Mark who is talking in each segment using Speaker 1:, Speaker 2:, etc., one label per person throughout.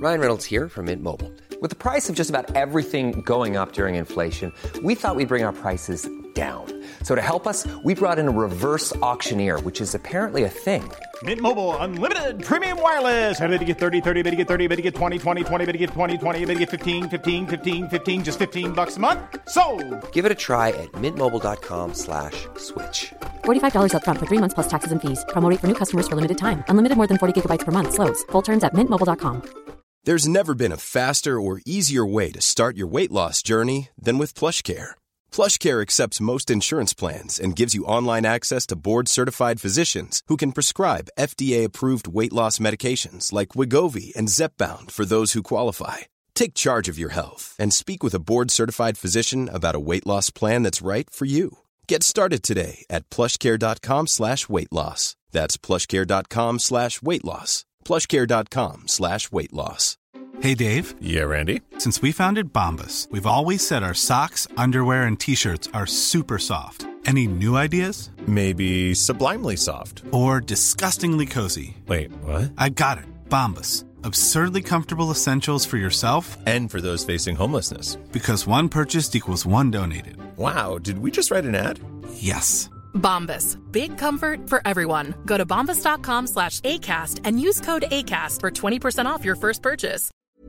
Speaker 1: Ryan Reynolds here from Mint Mobile. With the price of just about everything going up during inflation, we thought we'd bring our prices down. So to help us, we brought in a reverse auctioneer, which is apparently a thing.
Speaker 2: Mint Mobile Unlimited Premium Wireless. How to get 30, 30, bit to get 30, bit to get 20, 20, 20, bit to get 20, 20, bit to get 15, 15, 15, 15, just $15 a month? Sold!
Speaker 1: Give it a try at mintmobile.com/switch.
Speaker 3: $45 up front for 3 months plus taxes and fees. Promo rate for new customers for limited time. Unlimited more than 40 gigabytes per month. Slows full terms at mintmobile.com.
Speaker 4: There's never been a faster or easier way to start your weight loss journey than with PlushCare. PlushCare accepts most insurance plans and gives you online access to board-certified physicians who can prescribe FDA-approved weight loss medications like Wegovy and Zepbound for those who qualify. Take charge of your health and speak with a board-certified physician about a weight loss plan that's right for you. Get started today at plushcare.com/weightloss. That's plushcare.com/weightloss. plushcare.com/weightloss.
Speaker 5: Hey, Dave.
Speaker 6: Yeah, Randy.
Speaker 5: Since we founded Bombas, we've always said our socks, underwear, and T-shirts are super soft. Any new ideas?
Speaker 6: Maybe sublimely soft.
Speaker 5: Or disgustingly cozy.
Speaker 6: Wait, what?
Speaker 5: I got it. Bombas. Absurdly comfortable essentials for yourself
Speaker 6: and for those facing homelessness.
Speaker 5: Because one purchased equals one donated.
Speaker 6: Wow, did we just write an ad?
Speaker 5: Yes.
Speaker 7: Bombas. Big comfort for everyone. Go to bombas.com/ACAST and use code ACAST for 20% off your first purchase.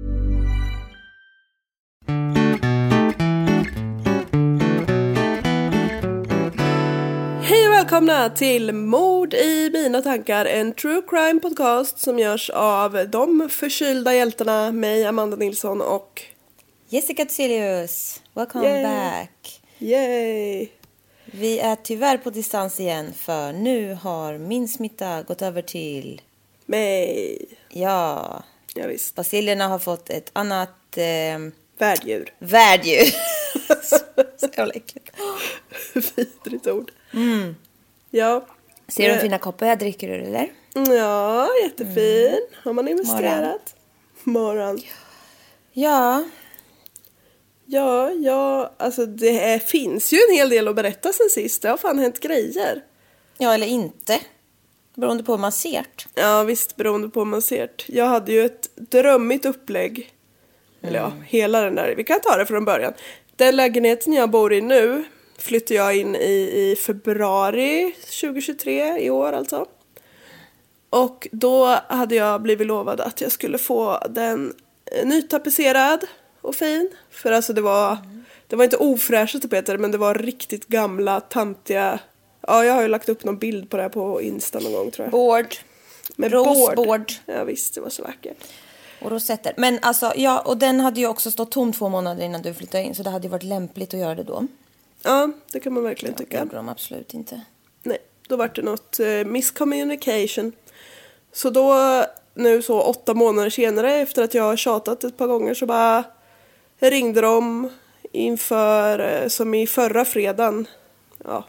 Speaker 8: Hej och välkomna till Mord i mina tankar, en true crime podcast som görs av de förkylda hjältarna, mig, Amanda Nilsson och
Speaker 9: Jessica Tselius. Welcome back.
Speaker 8: Yay!
Speaker 9: Vi är tyvärr på distans igen, för nu har min smitta gått över till
Speaker 8: mig.
Speaker 9: Ja,
Speaker 8: visst.
Speaker 9: Basilierna har fått ett annat
Speaker 8: värddjur.
Speaker 9: Så jävla äckligt.
Speaker 8: Vidrigt ord. Ja.
Speaker 9: Ser du en fina koppar jag dricker ur, eller?
Speaker 8: Ja, jättefin. Har man investerat? Morgon.
Speaker 9: Ja.
Speaker 8: Ja, alltså det finns ju en hel del att berätta sen sist. Det har fan hänt grejer.
Speaker 9: Ja, eller inte. Beroende på hur man ser.
Speaker 8: Ja, visst, beroende på hur man ser. Jag hade ju ett drömmigt upplägg. Eller ja, hela den där. Vi kan ta det från början. Den lägenheten jag bor i nu flyttade jag in i februari 2023 i år alltså. Och då hade jag blivit lovad att jag skulle få den nytapetserad och fin. För alltså det var inte ofräscha tapeter, men det var riktigt gamla, tantiga. Ja, jag har ju lagt upp någon bild på det här på Insta någon gång, tror jag.
Speaker 9: Board.
Speaker 8: Med
Speaker 9: rosbord.
Speaker 8: Ja visst, det var så vackert.
Speaker 9: Och rosetter. Men alltså, ja, och den hade ju också stått tom 2 månader innan du flyttade in. Så det hade ju varit lämpligt att göra det då.
Speaker 8: Ja, det kan man verkligen tycka.
Speaker 9: Det gjorde de absolut inte.
Speaker 8: Nej, då var det något miscommunication. Så då, nu så 8 månader senare, efter att jag har tjatat ett par gånger, så bara ringde de inför, som i förra fredagen. Ja,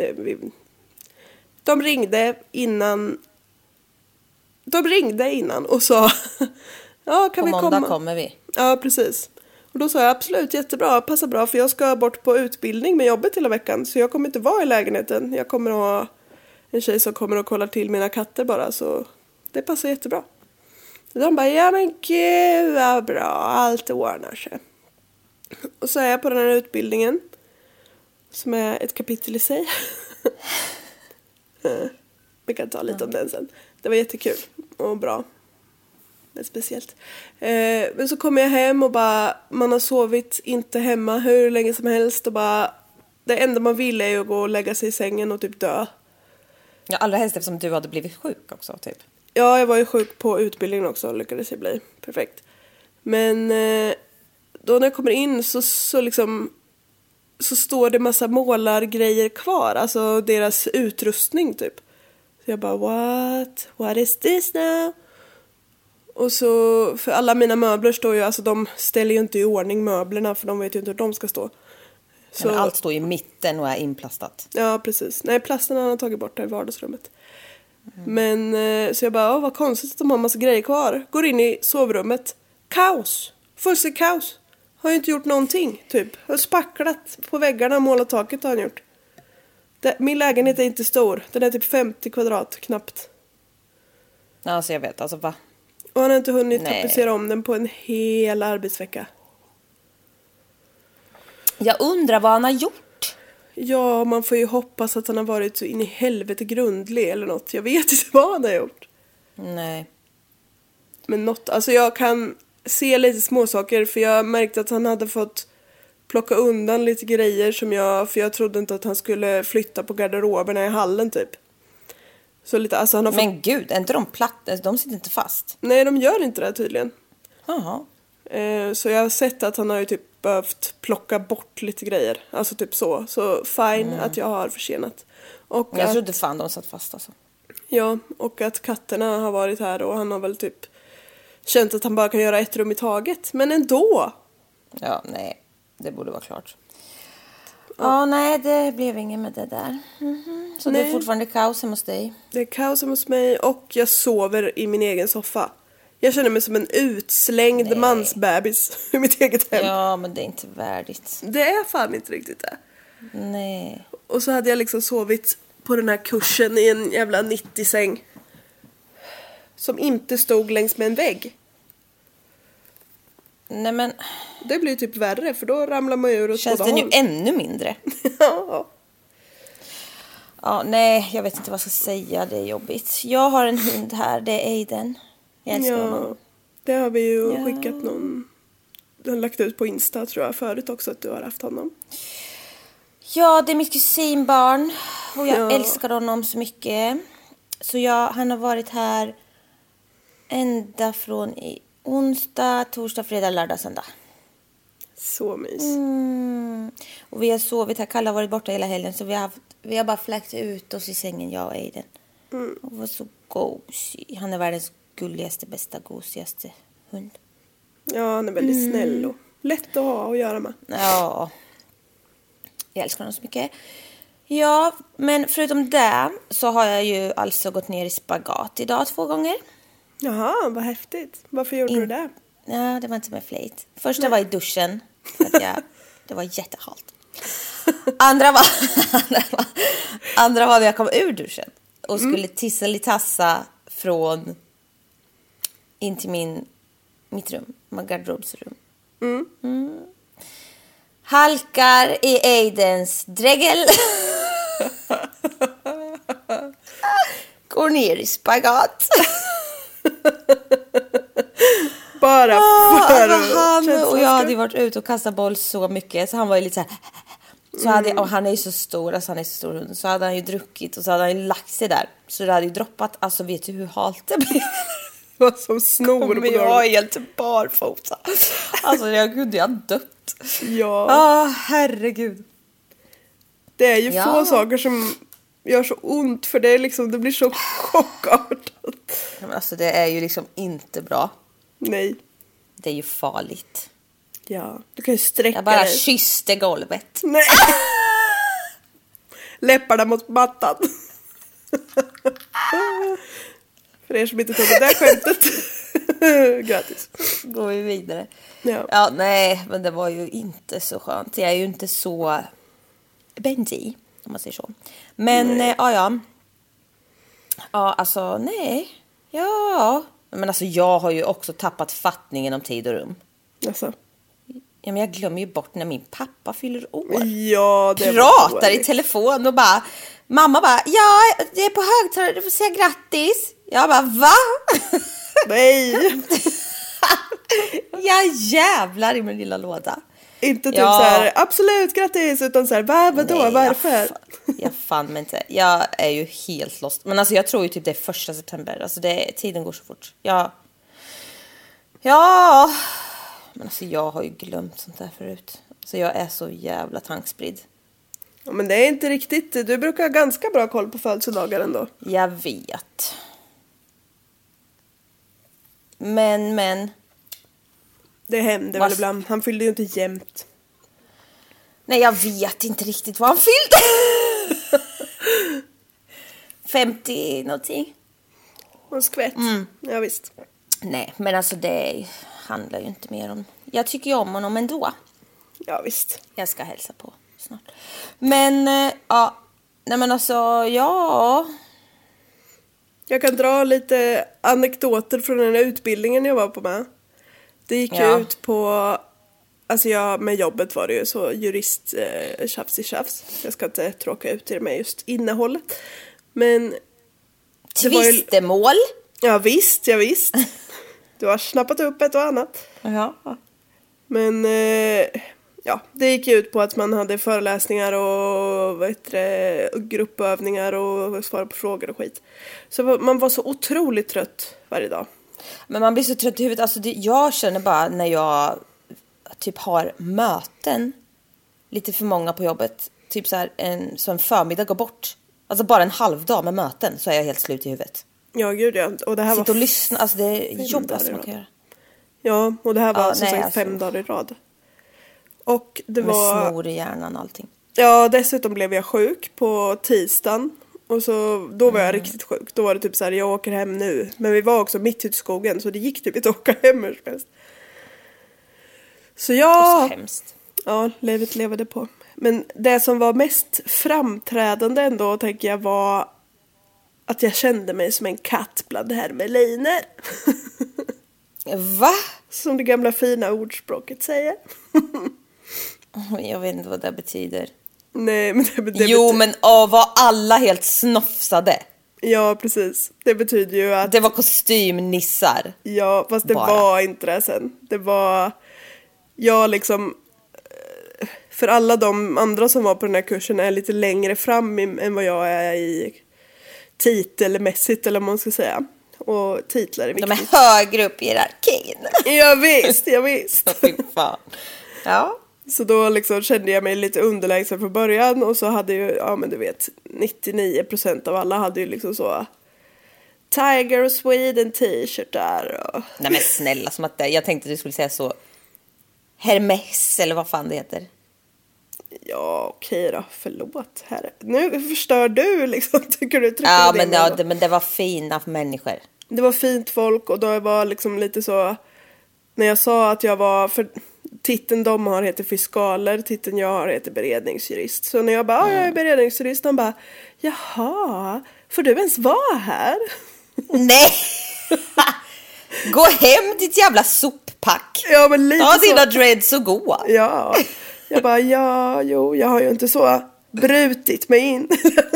Speaker 8: de ringde innan och sa ja, kan vi komma?
Speaker 9: På måndag kommer vi.
Speaker 8: Ja, precis. Och då sa jag absolut, jättebra, passa bra, för jag ska bort på utbildning med jobbet hela veckan. Så jag kommer inte vara i lägenheten. Jag kommer att ha en tjej som kommer att kolla till mina katter bara, så det passar jättebra. Så de bara, ja men gud vad bra, allt ordnar sig. Och så är jag på den här utbildningen, som är ett kapitel i sig. Vi kan ta lite om den sen. Det var jättekul och bra. Det är speciellt. Men så kommer jag hem och bara, man har sovit inte hemma hur länge som helst. Och bara, det enda man vill är ju att gå och lägga sig i sängen och typ dö.
Speaker 9: Ja, allra helst eftersom du hade blivit sjuk också, typ.
Speaker 8: Ja, jag var ju sjuk på utbildningen också, lyckades jag bli. Perfekt. Men då när jag kommer in så står det massa målargrejer kvar. Alltså deras utrustning typ. Så jag bara, what is this now? Och så, för alla mina möbler står ju, alltså de ställer ju inte i ordning möblerna, för de vet ju inte hur de ska stå.
Speaker 9: Så, allt står i mitten och är inplastat.
Speaker 8: Ja, precis. Nej, plasten har jag tagit bort där i vardagsrummet. Men så jag bara, vad konstigt att de har massa grejer kvar. Går in i sovrummet. Kaos. Fullständigt kaos. Har ju inte gjort någonting, typ. Har spacklat på väggarna, målat taket har han gjort. Min lägenhet är inte stor. Den är typ 50 kvadrat, knappt.
Speaker 9: Ja, alltså jag vet, alltså va?
Speaker 8: Och han har inte hunnit tapetsera om den på en hel arbetsvecka.
Speaker 9: Jag undrar vad han har gjort.
Speaker 8: Ja, man får ju hoppas att han har varit så in i helvete grundlig eller något. Jag vet inte vad han har gjort.
Speaker 9: Nej.
Speaker 8: Men något, alltså jag kan se lite småsaker, för jag märkte att han hade fått plocka undan lite grejer för jag trodde inte att han skulle flytta på garderoberna i hallen typ. Så lite, alltså han har
Speaker 9: Men gud, är inte de platta? De sitter inte fast.
Speaker 8: Nej, de gör inte det tydligen.
Speaker 9: Jaha.
Speaker 8: Så jag har sett att han har ju typ behövt plocka bort lite grejer. Alltså typ så. Så fine att jag har försenat. Och
Speaker 9: jag trodde fan de satt fast alltså.
Speaker 8: Ja, och att katterna har varit här och han har väl typ känt att han bara kan göra ett rum i taget. Men ändå!
Speaker 9: Ja, nej. Det borde vara klart. Ja, nej, det blev inget med det där. Så nej. Det är fortfarande kaos hos dig?
Speaker 8: Det är kaos hos mig och jag sover i min egen soffa. Jag känner mig som en utslängd mansbebis i mitt eget hem.
Speaker 9: Ja, men det är inte värdigt.
Speaker 8: Det är fan inte riktigt det.
Speaker 9: Nej.
Speaker 8: Och så hade jag liksom sovit på den här kursen i en jävla 90-säng. Som inte stod längs med en vägg.
Speaker 9: Nej, men...
Speaker 8: Det blir typ värre, för då ramlar man ur och
Speaker 9: känns den ju ännu mindre.
Speaker 8: Ja.
Speaker 9: Ja, nej, jag vet inte vad jag ska säga. Det är jobbigt. Jag har en hund här, det är Aiden. Jag älskar honom.
Speaker 8: Det har vi ju skickat någon... Du har lagt ut på Insta, tror jag, förut också att du har haft honom.
Speaker 9: Ja, det är mitt kusinbarn. Och jag älskar honom så mycket. Så han har varit här ända från i onsdag, torsdag, fredag, lördag, söndag.
Speaker 8: Så mys.
Speaker 9: Och vi har sovit här. Kalle har varit borta hela helgen. Så vi har bara fläkt ut oss i sängen, jag och Aiden. Och var så gosig. Han är världens gulligaste, bästa, gosigaste hund.
Speaker 8: Ja, han är väldigt snäll och lätt att ha att göra med.
Speaker 9: Ja. Jag älskar honom så mycket. Ja, men förutom det så har jag ju alltså gått ner i spagat idag 2 gånger.
Speaker 8: Jaha, vad häftigt. Varför gjorde du det?
Speaker 9: Ja, det var inte med flit. Första var i duschen. För att det var jättehalt. Andra var när jag kom ur duschen. Och skulle tissa från in till mitt rum. Min garderobsrum. Halkar i Aidens dregel. Går ner i spagat.
Speaker 8: Bara för
Speaker 9: han och jag hade varit ute och kastat boll så mycket. Så han var ju lite så här. Och han är ju så stor. Alltså han är så stor hund. Så hade han ju druckit. Och så hade han ju lagt sig där. Så det hade ju droppat. Alltså vet du hur halt det blev?
Speaker 8: Det var som snor på
Speaker 9: jag var helt barfota. Alltså jag kunde ha dött.
Speaker 8: Ja.
Speaker 9: Herregud.
Speaker 8: Det är ju få saker som gör så ont. För det är liksom, det blir så chockartat.
Speaker 9: Men alltså det är ju liksom inte bra.
Speaker 8: Nej.
Speaker 9: Det är ju farligt.
Speaker 8: Ja, du kan ju sträcka dig.
Speaker 9: Jag bara kysste golvet.
Speaker 8: Nej. Läpparna mot mattan. För er som inte tog det där skämtet. Gratis.
Speaker 9: Går vi vidare.
Speaker 8: Ja,
Speaker 9: nej, men det var ju inte så skönt. Jag är ju inte så benji, om man säger så. Men, ja, alltså, nej. Ja, men alltså jag har ju också tappat fattningen om tid och rum.
Speaker 8: Alltså.
Speaker 9: Ja, men jag glömmer ju bort när min pappa fyller år.
Speaker 8: Ja, det
Speaker 9: pratar i telefon och bara... Mamma bara, ja, det är på högtalare, du får säga grattis. Jag bara, va?
Speaker 8: Nej.
Speaker 9: Jag jävlar i min lilla låda.
Speaker 8: Inte typ så här, absolut, grattis, utan så här, vadå, varför?
Speaker 9: Jag fann mig inte. Jag är ju helt lost. Men alltså jag tror ju typ det är 1 september. Alltså tiden går så fort. Ja. Men alltså jag har ju glömt sånt där förut. Så jag är så jävla tankspridd.
Speaker 8: Ja, men det är inte riktigt. Du brukar ha ganska bra koll på födelsedagar ändå.
Speaker 9: Jag vet. Men.
Speaker 8: Det händer väl ibland. Han fyllde ju inte jämt.
Speaker 9: Nej, jag vet inte riktigt vad han fyllde. 50 någonting.
Speaker 8: Och skvätt. Ja, visst.
Speaker 9: Nej, men alltså det handlar ju inte mer om... Jag tycker ju om honom ändå.
Speaker 8: Ja, visst.
Speaker 9: Jag ska hälsa på snart. Men, ja. Nej, men alltså, ja.
Speaker 8: Jag kan dra lite anekdoter från den här utbildningen jag var på med. Det gick ju ut på, alltså med jobbet var det ju så jurist tjafs i tjafs. Jag ska inte tråka ut er med just innehållet. Men
Speaker 9: tvistemål?
Speaker 8: Ja visst. Du har snappat upp ett och annat.
Speaker 9: Ja.
Speaker 8: Men det gick ut på att man hade föreläsningar och gruppövningar och svara på frågor och skit. Så man var så otroligt trött varje dag.
Speaker 9: Men man blir så trött i huvudet. Alltså jag känner bara när jag typ har möten, lite för många på jobbet, typ så här en förmiddag går bort. Alltså bara en halvdag med möten så är jag helt slut i huvudet.
Speaker 8: Ja, gud ja. Och det här
Speaker 9: sitta och lyssna, alltså det är jobbigt man kan göra.
Speaker 8: Ja, och det här var som sagt 5 dagar i rad. Och det var...
Speaker 9: Med snor i hjärnan och allting.
Speaker 8: Ja, dessutom blev jag sjuk på tisdagen. Och då var jag riktigt sjuk. Då var det typ så här, jag åker hem nu. Men vi var också mitt ute i skogen, så det gick typ inte att åka hem hur som helst. Så
Speaker 9: så hemskt.
Speaker 8: Ja, livet levde på. Men det som var mest framträdande ändå, tänker jag, var att jag kände mig som en katt bland hermeliner.
Speaker 9: Va?
Speaker 8: Som det gamla fina ordspråket säger.
Speaker 9: Jag vet inte vad det betyder.
Speaker 8: Nej, men det
Speaker 9: betyder... men var alla helt snofsade?
Speaker 8: Ja, precis. Det betyder ju att...
Speaker 9: Det var kostymnissar.
Speaker 8: Ja, fast det var inte det sen. Det var... Jag liksom... För alla de andra som var på den här kursen är lite längre fram än vad jag är i titelmässigt, eller vad man ska säga. Och titlar är viktigt.
Speaker 9: De är högre upp i hierarkin.
Speaker 8: Ja, visst.
Speaker 9: Fy fan. Ja.
Speaker 8: Så då liksom kände jag mig lite underlägsen från början. Och så hade ju, ja men du vet, 99% av alla hade ju liksom så Tiger Sweden t-shirtar. Och...
Speaker 9: Nej men snälla, som att jag tänkte att du skulle säga så Hermes eller vad fan det heter.
Speaker 8: Ja, okej då, förlåt. Nu förstör du liksom, tycker du.
Speaker 9: Ja, men det var fina människor.
Speaker 8: Det var fint folk, och då var liksom lite så, när jag sa att jag var, för titeln de har heter fiskaler, titeln jag har heter beredningsjurist. Så när jag bara, jag är beredningsjurist, de bara, jaha, får du ens vara här?
Speaker 9: Nej! Gå hem ditt jävla soppack.
Speaker 8: Ja, men lite
Speaker 9: ta dina dreads och gå.
Speaker 8: Ja, jag bara, jag har ju inte så brutit mig in.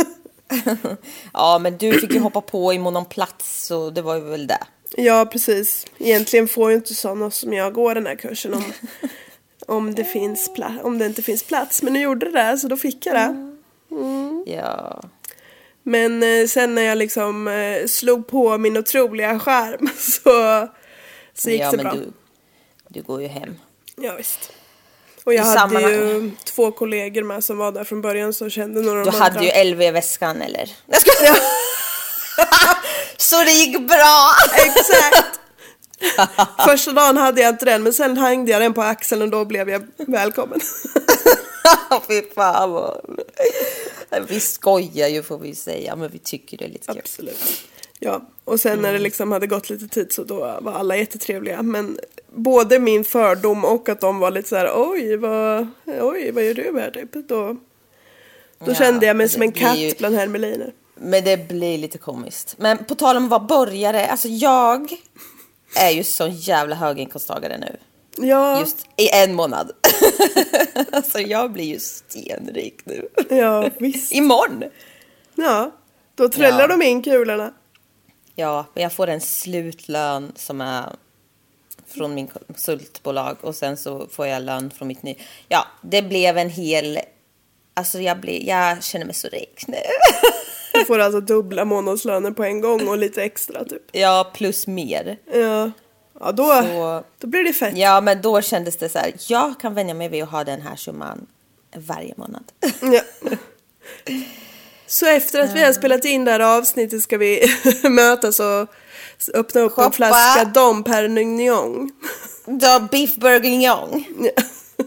Speaker 9: Ja, men du fick ju hoppa på i någon plats, så det var ju väl det.
Speaker 8: Ja, precis. Egentligen får ju inte sådana som jag går den här kursen om det inte finns plats. Men nu gjorde det där, så då fick jag det.
Speaker 9: Ja.
Speaker 8: Men sen när jag liksom slog på min otroliga skärm så gick det bra.
Speaker 9: Men du går ju hem.
Speaker 8: Ja, visst. Och jag hade ju 2 kollegor med som var där från början, så kände några av de andra.
Speaker 9: Du hade ju LV i väskan, eller? Ja. Så det gick bra.
Speaker 8: Exakt. Första dagen hade jag inte den, men sen hängde jag den på axeln och då blev jag välkommen.
Speaker 9: Fy fan. Vi skojar ju, får vi säga, men vi tycker det är lite kul.
Speaker 8: Absolut. Ja, och sen när det liksom hade gått lite tid, så då var alla jättetrevliga. Men både min fördom och att de var lite så här, oj, vad gör du här typ? Då kände jag mig som en katt bland hermeliner.
Speaker 9: Men det blir lite komiskt. Men på tal om att vara borgare, alltså jag är ju sån jävla höginkomsttagare nu.
Speaker 8: Ja.
Speaker 9: Just i 1 månad. Alltså jag blir ju stenrik nu.
Speaker 8: Ja, visst.
Speaker 9: Imorgon.
Speaker 8: Ja, då trällar de in kulorna.
Speaker 9: Ja, men jag får en slutlön som är från min konsultbolag. Och sen så får jag lön från mitt ny. Ja, det blev en hel... Alltså jag känner mig så rik nu.
Speaker 8: Du får alltså dubbla månadslöner på en gång och lite extra typ.
Speaker 9: Ja, plus mer.
Speaker 8: Ja, då blir det fett.
Speaker 9: Ja, men då kändes det så här, jag kan vänja mig vid att ha den här summan varje månad.
Speaker 8: Ja. Så efter att vi har spelat in det här avsnittet ska vi mötas och öppna upp en flaska Dom Perignon.
Speaker 9: Beef bourguignon.
Speaker 8: Ja.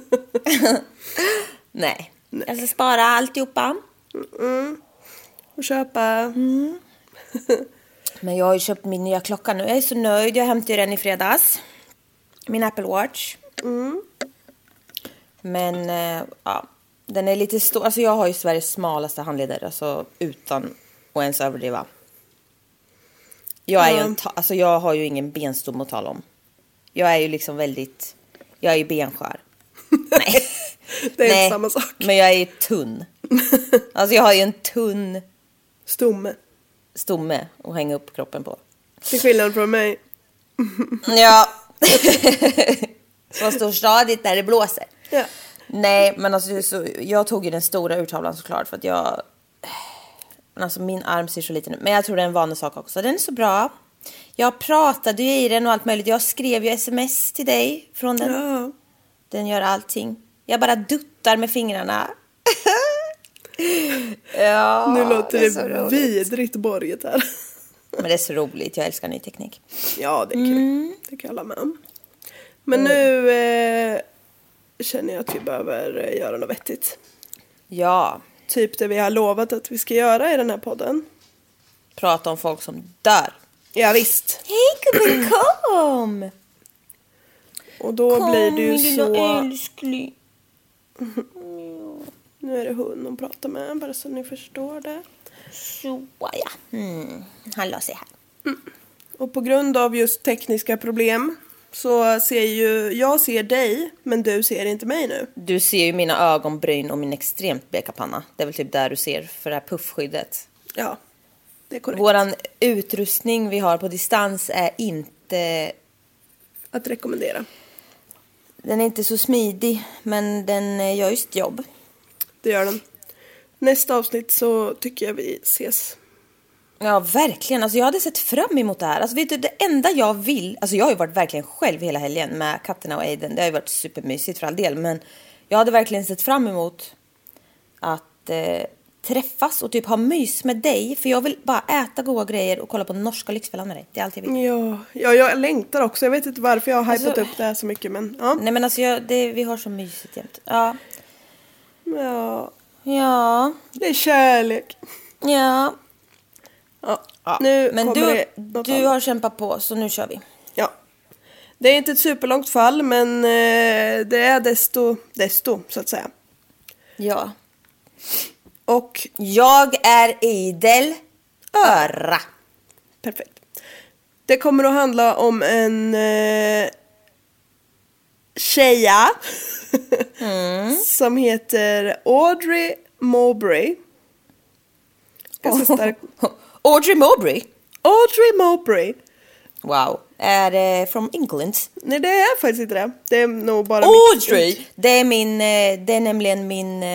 Speaker 9: Nej. Jag ska spara alltihopa.
Speaker 8: Och köpa.
Speaker 9: Men jag har ju köpt min nya klocka nu. Jag är så nöjd. Jag hämtade den i fredags. Min Apple Watch. Men ja, den är lite stor. Alltså jag har ju Sveriges smalaste handleder. Alltså utan att ens överdriva. Jag är ju alltså jag har ju ingen benstomme att tala om. Jag är ju liksom väldigt... Jag är ju benskär. Nej.
Speaker 8: Det är inte samma sak.
Speaker 9: Men jag är ju tunn. Alltså jag har ju en tunn... Stomme att hänga upp kroppen på.
Speaker 8: Till skillnad från mig.
Speaker 9: Ja. Så storstadigt när det blåser.
Speaker 8: Ja.
Speaker 9: Nej, men alltså så, jag tog ju den stora urtavlan såklart för att jag... Alltså min arm ser så liten ut. Men jag tror det är en vanlig sak också. Den är så bra. Jag pratade ju i den och allt möjligt. Jag skrev ju sms till dig från den.
Speaker 8: Ja.
Speaker 9: Den gör allting. Jag bara duttar med fingrarna. Ja,
Speaker 8: Nu låter
Speaker 9: det
Speaker 8: vidrigt borget här.
Speaker 9: Men det är så roligt. Jag älskar ny teknik.
Speaker 8: Ja, det är kul. Det kan jag hålla med om. Men nu känner jag att vi behöver göra något vettigt.
Speaker 9: Ja.
Speaker 8: Typ det vi har lovat att vi ska göra i den här podden.
Speaker 9: Prata om folk som dör.
Speaker 8: Ja, visst.
Speaker 9: Hej gubben, kom!
Speaker 8: Och då
Speaker 9: Kom,
Speaker 8: blir det ju
Speaker 9: min
Speaker 8: så...
Speaker 9: lilla älskling.
Speaker 8: Nu är det hon hon pratar med, bara så ni förstår det.
Speaker 9: Så ja. Han la sig här.
Speaker 8: Och på grund av just tekniska problem så ser ju... Jag ser dig, men du ser inte mig nu.
Speaker 9: Du ser ju mina ögonbryn och min extremt bleka panna. Det är väl typ där du ser för det här puffskyddet.
Speaker 8: Ja, det är korrekt.
Speaker 9: Våran utrustning vi har på distans är inte...
Speaker 8: Att rekommendera.
Speaker 9: Den är inte så smidig, men den gör ju sitt jobb.
Speaker 8: Det gör den. Nästa avsnitt så tycker jag vi ses.
Speaker 9: Ja, verkligen. Alltså jag hade sett fram emot det här. Alltså vet du, det enda jag vill... Alltså jag har ju varit verkligen själv hela helgen med katterna och Aiden. Det har ju varit supermysigt för all del. Men jag hade verkligen sett fram emot att träffas och typ ha mys med dig. För jag vill bara äta goda grejer och kolla på norska Lyxfällan med dig. Det är allt jag vill.
Speaker 8: Ja, jag längtar också. Jag vet inte varför jag har hypat upp det här så mycket. Men, ja.
Speaker 9: Nej men alltså vi har så mysigt jämt. Ja.
Speaker 8: Ja. Det är kärlek.
Speaker 9: Ja.
Speaker 8: Ja. Nu
Speaker 9: men du
Speaker 8: har
Speaker 9: har kämpat på, så nu kör vi.
Speaker 8: Ja. Det är inte ett superlångt fall, men det är desto så att säga.
Speaker 9: Ja.
Speaker 8: Och
Speaker 9: jag är idel öra.
Speaker 8: Perfekt. Det kommer att handla om en tjeja som heter Audrey Mowbray. Ganska stark.
Speaker 9: Audrey Mowbray?
Speaker 8: Audrey Mowbray.
Speaker 9: Wow. Är det from England?
Speaker 8: Nej, det är faktiskt inte det. Det är nog bara
Speaker 9: Audrey! Det är nämligen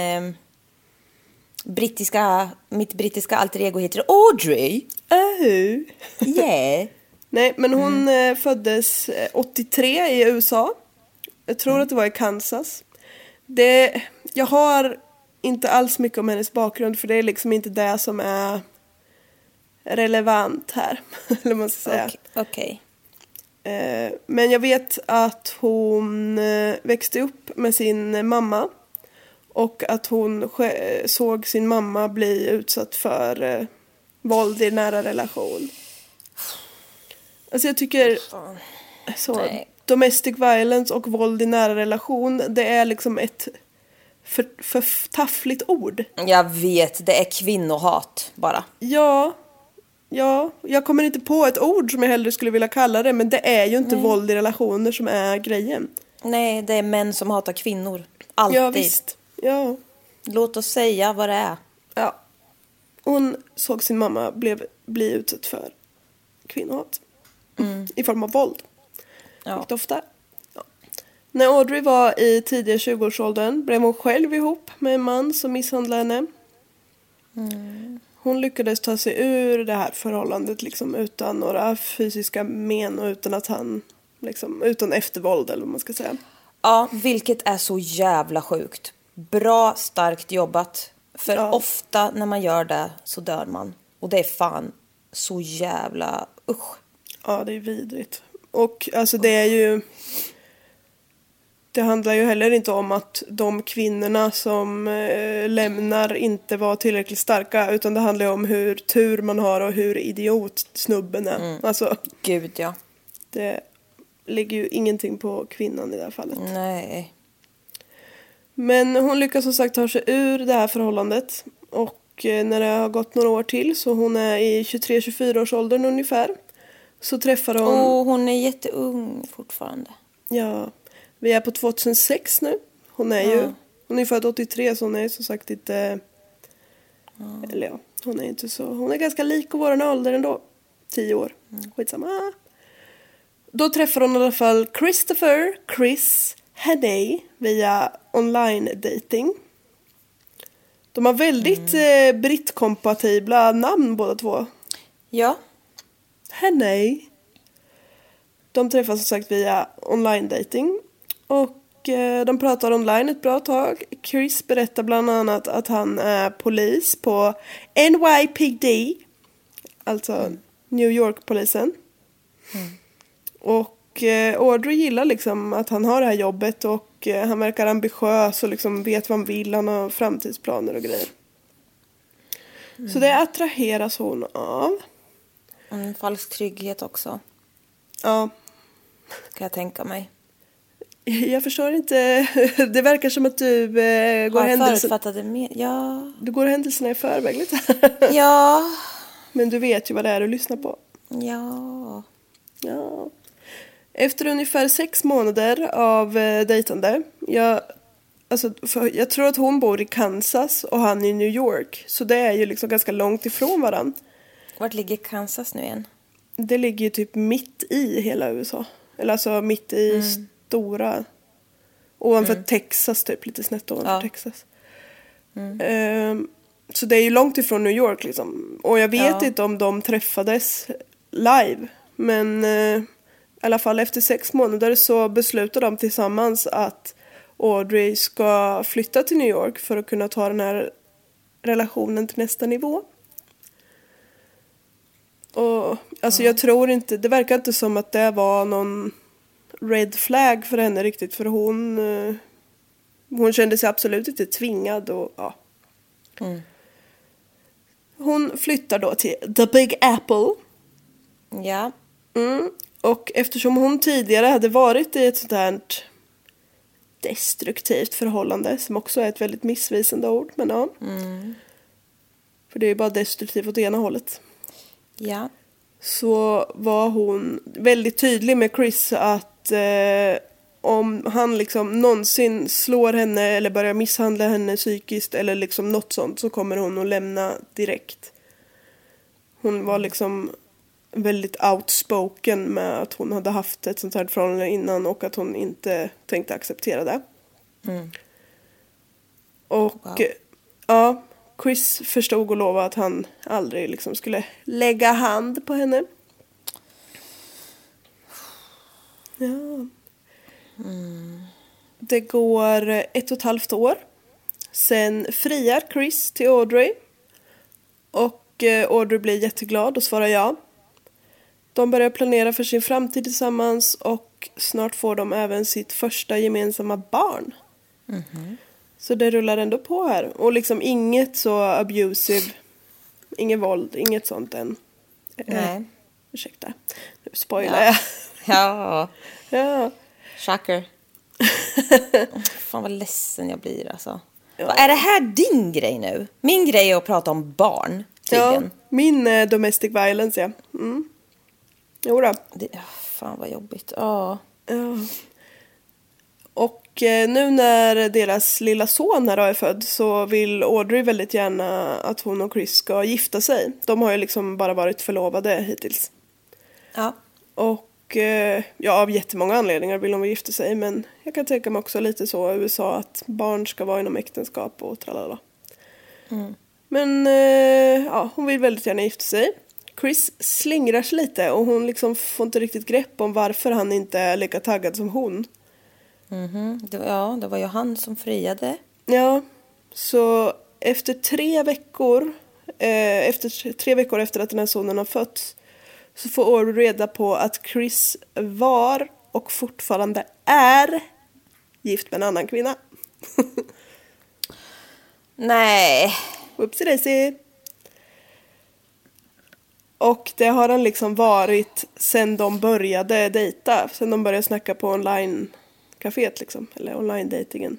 Speaker 9: mitt brittiska alter ego heter Audrey. Yeah.
Speaker 8: Nej, men hon föddes 83 i USA. Jag tror att det var i Kansas. Jag har inte alls mycket om hennes bakgrund, för det är liksom inte det som är relevant här, eller man ska säga.
Speaker 9: Okej.
Speaker 8: Men jag vet att hon växte upp med sin mamma och att hon såg sin mamma bli utsatt för våld i nära relation. Alltså jag tycker så, domestic violence och våld i nära relation, det är liksom ett för taffligt ord.
Speaker 9: Jag vet, det är kvinnohat bara.
Speaker 8: Ja, jag kommer inte på ett ord som jag hellre skulle vilja kalla det, men det är ju inte våld i relationer som är grejen.
Speaker 9: Nej, det är män som hatar kvinnor. Alltid.
Speaker 8: Ja, visst. Ja.
Speaker 9: Låt oss säga vad det är.
Speaker 8: Ja. Hon såg sin mamma bli utsatt för kvinnohat. I form av våld.
Speaker 9: Ja.
Speaker 8: Ofta. Ja. När Audrey var i tidiga 20-årsåldern blev hon själv ihop med en man som misshandlade henne. Hon lyckades ta sig ur det här förhållandet liksom utan några fysiska men och utan att han liksom, utan eftervåld eller vad man ska säga.
Speaker 9: Ja, vilket är så jävla sjukt. Bra, starkt jobbat. För ofta när man gör det så dör man. Och det är fan så jävla usch. Ja,
Speaker 8: det är vidrigt. Och alltså det är ju... Det handlar ju heller inte om att de kvinnorna som lämnar inte var tillräckligt starka, utan det handlar ju om hur tur man har och hur idiot snubben är. Alltså,
Speaker 9: gud ja.
Speaker 8: Det ligger ju ingenting på kvinnan i det här fallet.
Speaker 9: Nej.
Speaker 8: Men hon lyckas som sagt ta sig ur det här förhållandet. Och när det har gått några år till, så hon är i 23-24 års åldern ungefär, Så träffar de...
Speaker 9: hon är jätteung fortfarande.
Speaker 8: Ja, vi är på 2006 nu. Hon är född 83 så hon är som sagt inte... Eller ja, hon är inte så... Hon är ganska lik våran ålder ändå. 10 år. Skitsamma. Då träffar hon i alla fall Chris Hannay via online-dating. De har väldigt brittkompatibla namn båda två.
Speaker 9: Ja.
Speaker 8: Hannay. De träffas som sagt via online-dating. Och de pratar online ett bra tag. Chris berättar bland annat att han är polis på NYPD. Alltså New York-polisen. Och Audrey gillar liksom att han har det här jobbet. Och han verkar ambitiös och liksom vet vad han vill. Han har framtidsplaner och grejer. Så det attraheras hon av.
Speaker 9: En falsk trygghet också.
Speaker 8: Ja.
Speaker 9: Kan jag tänka mig.
Speaker 8: Jag förstår inte. Det verkar som att du går
Speaker 9: Du
Speaker 8: går händelserna i förväg lite.
Speaker 9: Ja. Men
Speaker 8: du vet ju vad det är du lyssnar på.
Speaker 9: Ja.
Speaker 8: Efter ungefär 6 månader av dejtande. Jag tror att hon bor i Kansas och han i New York. Så det är ju liksom ganska långt ifrån varann.
Speaker 9: Vart ligger Kansas nu igen?
Speaker 8: Det ligger ju typ mitt i hela USA. Eller alltså mitt i stora. Ovanför Texas typ. Lite snett ovanför Texas. Så det är ju långt ifrån New York liksom. Och jag vet inte om de träffades live. Men i alla fall efter 6 månader så beslutar de tillsammans att Audrey ska flytta till New York för att kunna ta den här relationen till nästa nivå. Och alltså jag tror inte, det verkar inte som att det var någon red flag för henne riktigt, för hon kände sig absolut inte tvingad och ja. Hon flyttar då till The Big Apple.
Speaker 9: Ja.
Speaker 8: Och eftersom hon tidigare hade varit i ett sånt här destruktivt förhållande, som också är ett väldigt missvisande ord, men ja. För det är ju bara destruktivt åt ena hållet.
Speaker 9: Ja.
Speaker 8: Så var hon väldigt tydlig med Chris att om han liksom någonsin slår henne eller börjar misshandla henne psykiskt eller liksom något sånt, så kommer hon att lämna direkt. Hon var liksom väldigt outspoken med att hon hade haft ett sånt här förhållande innan och att hon inte tänkte acceptera det. Och ja, Chris förstod och lovade att han aldrig liksom skulle lägga hand på henne. Ja. Det går 1,5 år. Sen friar Chris till Audrey. Och Audrey blir jätteglad och svarar ja. De börjar planera för sin framtid tillsammans och snart får de även sitt första gemensamma barn. Så det rullar ändå på här. Och liksom inget så abusive, inget våld, inget sånt än.
Speaker 9: Nej.
Speaker 8: Ursäkta, nu spoilar jag.
Speaker 9: Ja. Shocker. Fan vad ledsen jag blir alltså.
Speaker 8: Ja.
Speaker 9: Är det här din grej nu? Min grej är att prata om barn. Tydligen.
Speaker 8: Ja, min domestic violence, ja. Jodå.
Speaker 9: Fan vad jobbigt. Ja.
Speaker 8: Och nu när deras lilla son här är född så vill Audrey väldigt gärna att hon och Chris ska gifta sig. De har ju liksom bara varit förlovade hittills.
Speaker 9: Ja.
Speaker 8: Och av jättemånga anledningar vill de gifta sig. Men jag kan tänka mig också lite så i USA att barn ska vara inom äktenskap och tralala. Men hon vill väldigt gärna gifta sig. Chris slingrar sig lite och hon liksom får inte riktigt grepp om varför han inte är lika taggad som hon.
Speaker 9: Det var ju han som friade.
Speaker 8: Ja, så efter 3 veckor efter att den här sonen har fötts, så får Audrey reda på att Chris var och fortfarande är gift med en annan kvinna.
Speaker 9: Nej.
Speaker 8: Whoopsie daisy. Och det har han liksom varit sen de började dejta. Sen de började snacka på online-caféet liksom. Eller online-datingen.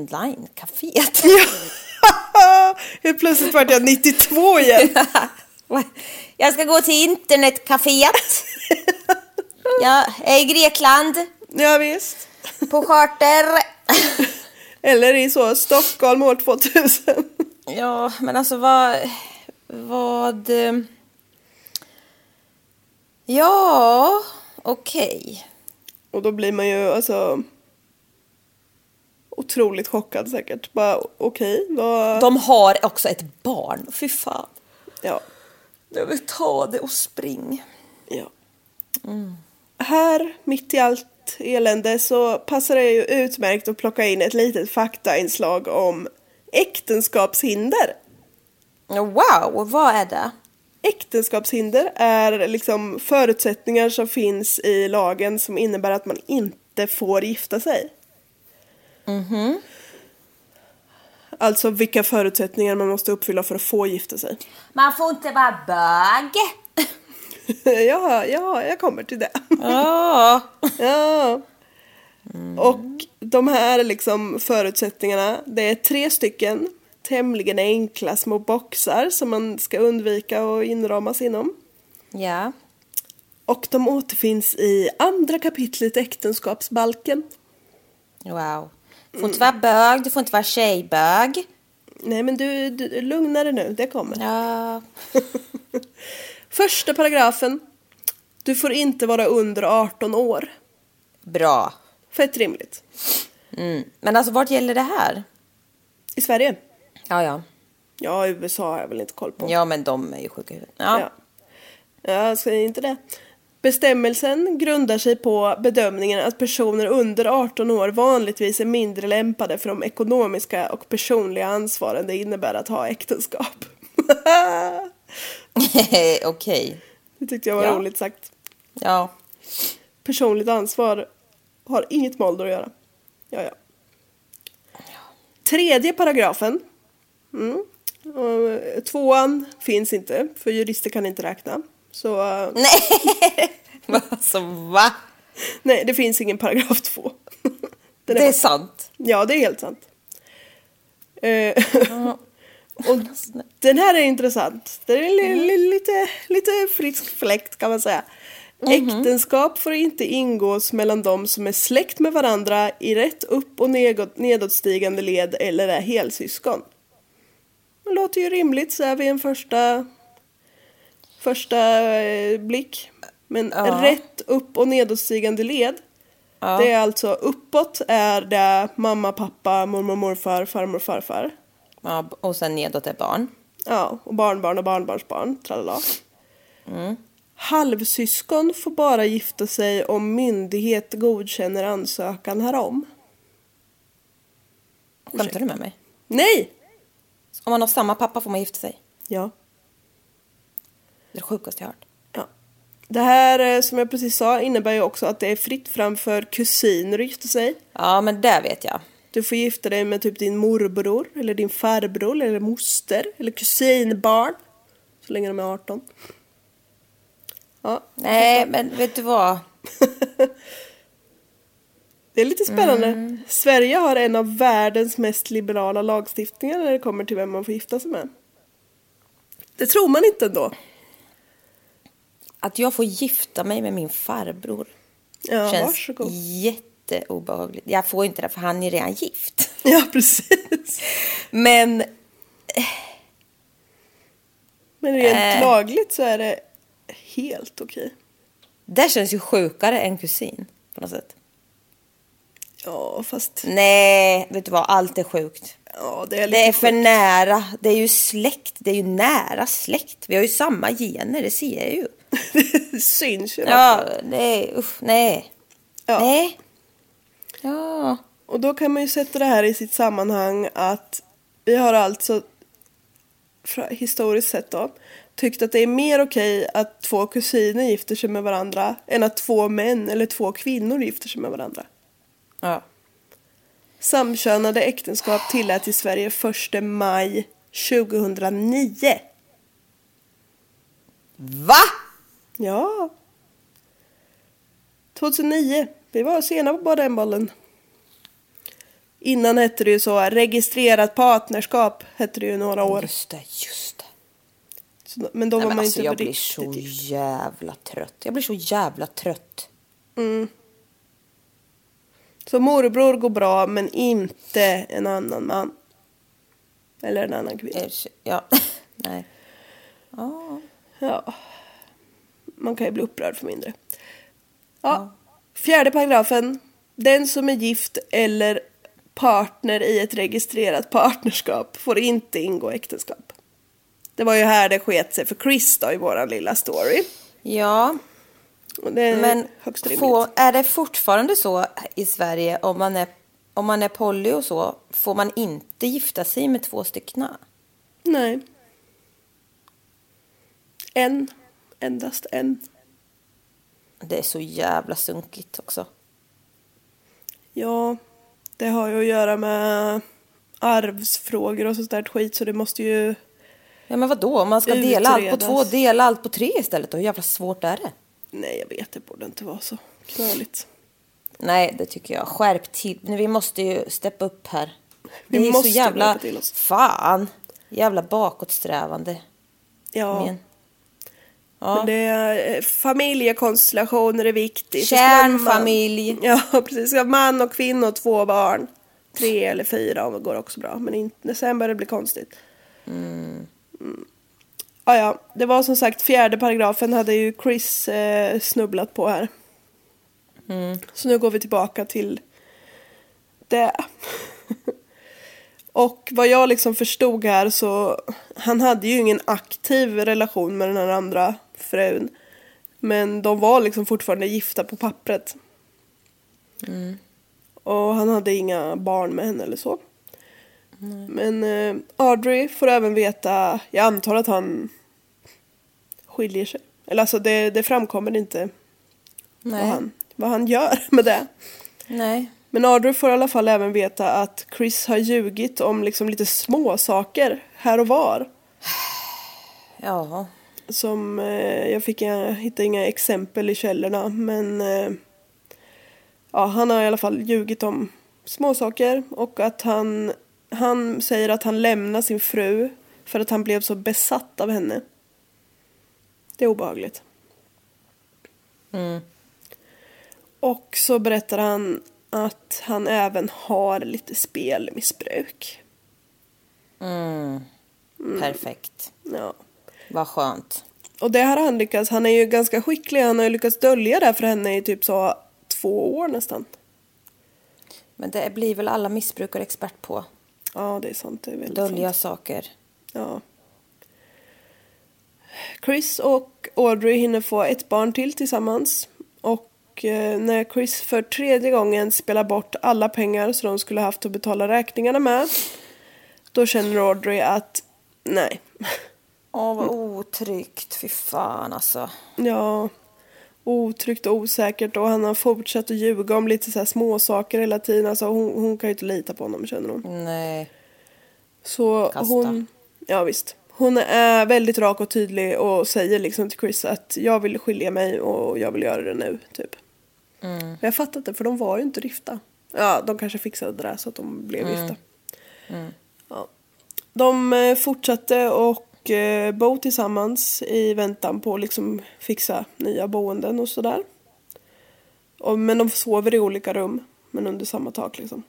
Speaker 9: Online-caféet?
Speaker 8: Ja. Helt plötsligt var jag 92 igen.
Speaker 9: Jag ska gå till internetcaféet. Jag är i Grekland.
Speaker 8: Ja, visst.
Speaker 9: På charter.
Speaker 8: Eller i så Stockholm år 2000.
Speaker 9: Ja, men alltså vad... Ja, okej.
Speaker 8: Och då blir man ju alltså otroligt chockad säkert. Bara okej, då...
Speaker 9: De har också ett barn. Fy fan.
Speaker 8: Ja.
Speaker 9: Jag vill ta det och spring.
Speaker 8: Ja. Här, mitt i allt elände, så passar det ju utmärkt att plocka in ett litet faktainslag om äktenskapshinder.
Speaker 9: Wow, vad är det?
Speaker 8: Äktenskapshinder är liksom förutsättningar som finns i lagen som innebär att man inte får gifta sig. Alltså vilka förutsättningar man måste uppfylla för att få gifta sig.
Speaker 9: Man får inte vara bög.
Speaker 8: Ja, jag kommer till det.
Speaker 9: Ja.
Speaker 8: Ja. Och de här liksom förutsättningarna, det är 3 stycken tämligen enkla små boxar som man ska undvika och inramas inom.
Speaker 9: Ja.
Speaker 8: Och de återfinns i 2 kapitlet äktenskapsbalken.
Speaker 9: Wow. Du får inte vara bög, du får inte vara tjejbög.
Speaker 8: Nej, men du lugna dig nu, det kommer.
Speaker 9: Ja.
Speaker 8: Första paragrafen. Du får inte vara under 18 år.
Speaker 9: Bra.
Speaker 8: Fett rimligt.
Speaker 9: Men alltså, vart gäller det här?
Speaker 8: I Sverige?
Speaker 9: Ja.
Speaker 8: Ja, i USA har jag väl inte koll på.
Speaker 9: Ja, men de är ju sjuka i huvudet.
Speaker 8: Ja, jag säger inte det. Bestämmelsen grundar sig på bedömningen att personer under 18 år vanligtvis är mindre lämpade för de ekonomiska och personliga ansvaren det innebär att ha äktenskap.
Speaker 9: Okej.
Speaker 8: Det tyckte jag var roligt sagt.
Speaker 9: Ja.
Speaker 8: Personligt ansvar har inget med ålder att göra. Ja. 3:e paragrafen. 2:an finns inte, för jurister kan inte räkna. Så...
Speaker 9: Nej! Alltså, va?
Speaker 8: Nej, det finns ingen paragraf 2.
Speaker 9: Det är sant.
Speaker 8: Ja, det är helt sant. Och den här är intressant. Det är lite frisk fläkt kan man säga. Äktenskap får inte ingås mellan de som är släkt med varandra i rätt upp- och nedåtstigande led eller är helsyskon. Det låter ju rimligt så här vid en första blick. Men rätt upp- och nedåtstigande led, det är alltså uppåt är det mamma, pappa, mormor, morfar, farmor, farfar.
Speaker 9: Ja, och sen nedåt är barn.
Speaker 8: Ja, och barnbarn och barnbarnsbarn, tralala. Halvsyskon får bara gifta sig om myndighet godkänner ansökan härom.
Speaker 9: Skämtar du med mig?
Speaker 8: Nej!
Speaker 9: Om man har samma pappa får man gifta sig.
Speaker 8: Ja.
Speaker 9: Det är det sjukaste jag hört.
Speaker 8: Ja. Det här som jag precis sa innebär ju också att det är fritt fram för kusiner att gifta sig.
Speaker 9: Ja, men det vet jag.
Speaker 8: Du får gifta dig med typ din morbror eller din farbror eller moster eller kusinbarn. Så länge de är 18. Ja.
Speaker 9: Nej, men vet du vad?
Speaker 8: Det är lite spännande. Sverige har en av världens mest liberala lagstiftningar när det kommer till vem man får gifta sig med. Det tror man inte ändå.
Speaker 9: Att jag får gifta mig med min farbror
Speaker 8: Ja, varsågod.
Speaker 9: Jätteobehagligt. Jag får inte det för han är redan gift.
Speaker 8: Ja, precis.
Speaker 9: Men
Speaker 8: rent lagligt så är det helt okej.
Speaker 9: Det känns ju sjukare än kusin på något sätt.
Speaker 8: Ja, fast...
Speaker 9: Nej, vet du vad? Allt är sjukt.
Speaker 8: Ja, det är lite
Speaker 9: det är för
Speaker 8: sjukt.
Speaker 9: nära. Det är ju släkt. Det är ju nära släkt. Vi har ju samma gener, det ser jag ju.
Speaker 8: Det syns ju.
Speaker 9: Ja, nej. Usch, nej.
Speaker 8: Ja.
Speaker 9: Nej. Ja.
Speaker 8: Och då kan man ju sätta det här i sitt sammanhang att vi har alltså historiskt sett då tyckt att det är mer okej att 2 kusiner gifter sig med varandra än att 2 män eller 2 kvinnor gifter sig med varandra.
Speaker 9: Ja.
Speaker 8: Samkönade äktenskap tillät i Sverige 1 maj 2009.
Speaker 9: Va?
Speaker 8: Ja. 2009. Vi var sena på den bollen. Innan hette det ju så registrerat partnerskap hette det ju några år.
Speaker 9: Just det.
Speaker 8: Men då var man
Speaker 9: alltså,
Speaker 8: inte
Speaker 9: jag blir
Speaker 8: riktigt
Speaker 9: så
Speaker 8: gift.
Speaker 9: jävla trött.
Speaker 8: Så morbror går bra, men inte en annan man. Eller en annan kvinna.
Speaker 9: Ja, nej.
Speaker 8: Ja. Man kan ju bli upprörd för mindre. Ja. 4:e paragrafen. Den som är gift eller partner i ett registrerat partnerskap får inte ingå äktenskap. Det var ju här det sket sig för Chris då i våran lilla story.
Speaker 9: Ja.
Speaker 8: Och det är
Speaker 9: Men
Speaker 8: högst rimligt.
Speaker 9: är det fortfarande så i Sverige om man är poly och så, får man inte gifta sig med 2 stycken?
Speaker 8: Nej. Endast en.
Speaker 9: Det är så jävla sunkigt också.
Speaker 8: Ja, det har ju att göra med arvsfrågor och sånt där skit, så det måste ju...
Speaker 9: Ja, men vadå? Om man ska dela allt på 2, dela allt på 3 istället, då hur jävla svårt är det?
Speaker 8: Nej, jag vet, det borde inte vara så knöligt.
Speaker 9: Nej, det tycker jag. Skärp till. Vi måste ju steppa upp här.
Speaker 8: Vi
Speaker 9: är
Speaker 8: måste
Speaker 9: så jävla...
Speaker 8: skärpa till oss.
Speaker 9: Fan. Jävla bakåtsträvande.
Speaker 8: Ja.
Speaker 9: Men
Speaker 8: Men det är, familjekonstellationer är viktigt.
Speaker 9: Kärnfamilj.
Speaker 8: Ja, precis. Ska man och kvinna och 2 barn. 3 eller 4 om det går också bra. Men inte, sen börjar det bli konstigt. Ja, det var som sagt 4:e paragrafen hade ju Chris snubblat på här. Så nu går vi tillbaka till det. Och vad jag liksom förstod här, så han hade ju ingen aktiv relation med den här andra frun. Men de var liksom fortfarande gifta på pappret. Och han hade inga barn med henne eller så. Men Audrey får även veta, jag antar att han skiljer sig. Eller alltså det framkommer inte vad han gör med det.
Speaker 9: Nej.
Speaker 8: Men Audrey får i alla fall även veta att Chris har ljugit om liksom lite små saker här och var.
Speaker 9: Ja.
Speaker 8: Som jag hittade inga exempel i källorna, men han har i alla fall ljugit om små saker, och att han säger att han lämnar sin fru för att han blev så besatt av henne. Det är obehagligt. Och så berättar han att han även har lite spelmissbruk.
Speaker 9: Perfekt.
Speaker 8: Ja.
Speaker 9: Vad skönt.
Speaker 8: Och det har han lyckats. Han är ju ganska skicklig. Han har ju lyckats dölja det för henne i typ så 2 år nästan.
Speaker 9: Men det blir väl alla missbrukare expert på.
Speaker 8: Ja, det är sant. Det är väldigt
Speaker 9: dölja
Speaker 8: sant.
Speaker 9: saker.
Speaker 8: Ja. Chris och Audrey hinner få 1 barn till tillsammans. Och när Chris för 3:e gången spelar bort alla pengar så de skulle haft att betala räkningarna med, då känner Audrey att nej.
Speaker 9: Vad otryggt. Fy fan alltså.
Speaker 8: Ja, otryggt och osäkert, och han har fortsatt att ljuga om lite så här små saker hela tiden. Alltså hon kan ju inte lita på honom, känner hon.
Speaker 9: Nej.
Speaker 8: Så
Speaker 9: Kasta.
Speaker 8: ja visst. Hon är väldigt rak och tydlig och säger liksom till Chris att jag vill skilja mig och jag vill göra det nu, typ. Jag fattar inte, för de var ju inte gifta. Ja, de kanske fixade det där så att de blev gifta. Ja. De fortsatte och bo tillsammans i väntan på att liksom fixa nya boenden och sådär. Men de sover i olika rum, men under samma tak liksom.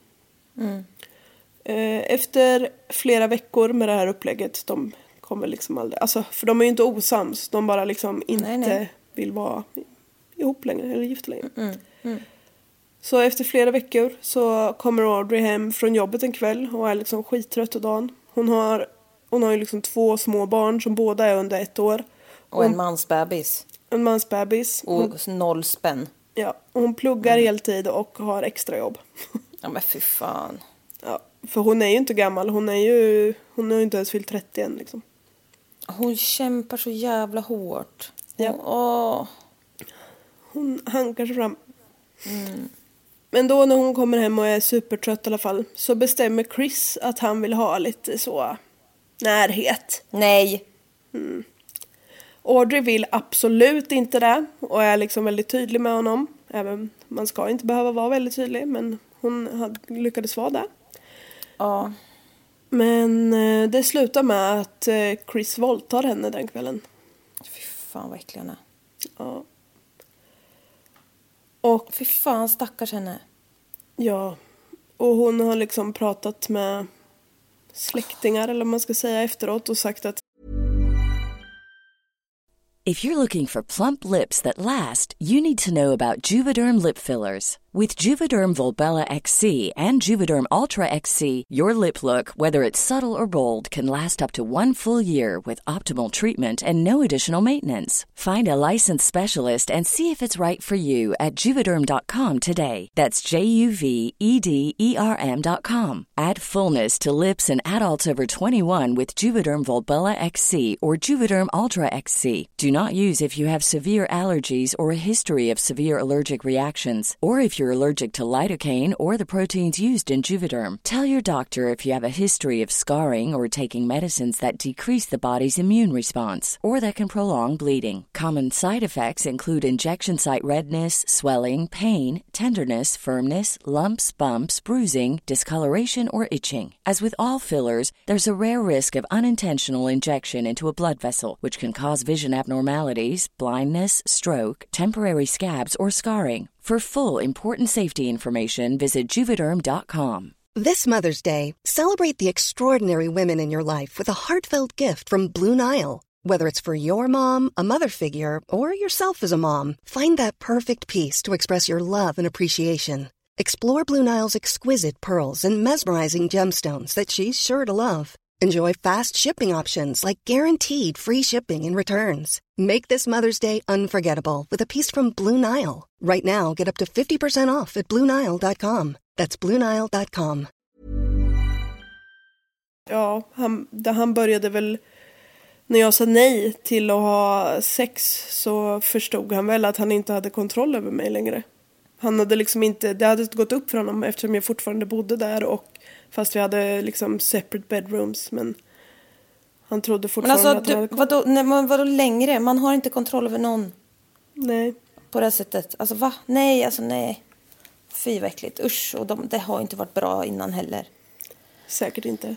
Speaker 8: Efter flera veckor med det här upplägget, de kommer liksom aldrig, alltså, för de är ju inte osams, de bara liksom inte vill vara ihop längre eller gifta längre. Så efter flera veckor så kommer Audrey hem från jobbet en kväll och är liksom skittrött och dagen. Hon har ju liksom 2 små barn som båda är under 1 år.
Speaker 9: Och en mansbebis.
Speaker 8: En mansbebis.
Speaker 9: Och 0 spänn.
Speaker 8: Ja, och hon pluggar heltid och har extra jobb.
Speaker 9: Ja, men fy fan.
Speaker 8: Ja, för hon är ju inte gammal. Hon har ju inte ens fyllt 30 än liksom.
Speaker 9: Hon kämpar så jävla hårt.
Speaker 8: Ja. Hon hankar sig fram. Men då när hon kommer hem och är supertrött i alla fall, så bestämmer Chris att han vill ha lite så närhet.
Speaker 9: Nej.
Speaker 8: Audrey vill absolut inte det och är liksom väldigt tydlig med honom. Även man ska inte behöva vara väldigt tydlig, men hon lyckades vara det.
Speaker 9: Ja.
Speaker 8: Men det slutar med att Chris våldtar henne den kvällen.
Speaker 9: Fy fan vad äcklig han är.
Speaker 8: Ja.
Speaker 9: Och fy fan stackars henne.
Speaker 8: Ja. Och hon har liksom pratat med släktingar eller vad man ska säga efteråt och sagt att
Speaker 10: If you're looking for plump lips that last, you need to know about Juvederm lip fillers. With Juvederm Volbella XC and Juvederm Ultra XC, your lip look, whether it's subtle or bold, can last up to 1 full year with optimal treatment and no additional maintenance. Find a licensed specialist and see if it's right for you at Juvederm.com today. That's JUVEDERM.com. Add fullness to lips in adults over 21 with Juvederm Volbella XC or Juvederm Ultra XC. Do not use if you have severe allergies or a history of severe allergic reactions, or if you're allergic to lidocaine or the proteins used in Juvederm. Tell your doctor if you have a history of scarring or taking medicines that decrease the body's immune response or that can prolong bleeding. Common side effects include injection site redness, swelling, pain, tenderness, firmness, lumps, bumps, bruising, discoloration, or itching. As with all fillers, there's a rare risk of unintentional injection into a blood vessel, which can cause vision abnormalities, blindness, stroke, temporary scabs, or scarring. For full, important safety information, visit Juvederm.com.
Speaker 11: This Mother's Day, celebrate the extraordinary women in your life with a heartfelt gift from Blue Nile. Whether it's for your mom, a mother figure, or yourself as a mom, find that perfect piece to express your love and appreciation. Explore Blue Nile's exquisite pearls and mesmerizing gemstones that she's sure to love. Enjoy fast shipping options like guaranteed free shipping and returns. Make this Mother's Day unforgettable with a piece from Blue Nile. Right now, get up to 50% off at BlueNile.com. That's BlueNile.com.
Speaker 8: Ja, han började väl... När jag sa nej till att ha sex så förstod han väl att han inte hade kontroll över mig längre. Han hade liksom inte... Det hade gått upp för honom eftersom jag fortfarande bodde där och... Fast vi hade liksom separate bedrooms, men han trodde fortfarande
Speaker 9: men alltså,
Speaker 8: att han hade...
Speaker 9: vadå längre? Man har inte kontroll över någon.
Speaker 8: Nej.
Speaker 9: På det sättet. Alltså va? Nej, alltså nej. Fy vad äckligt. Usch, och det har inte varit bra innan heller.
Speaker 8: Säkert inte.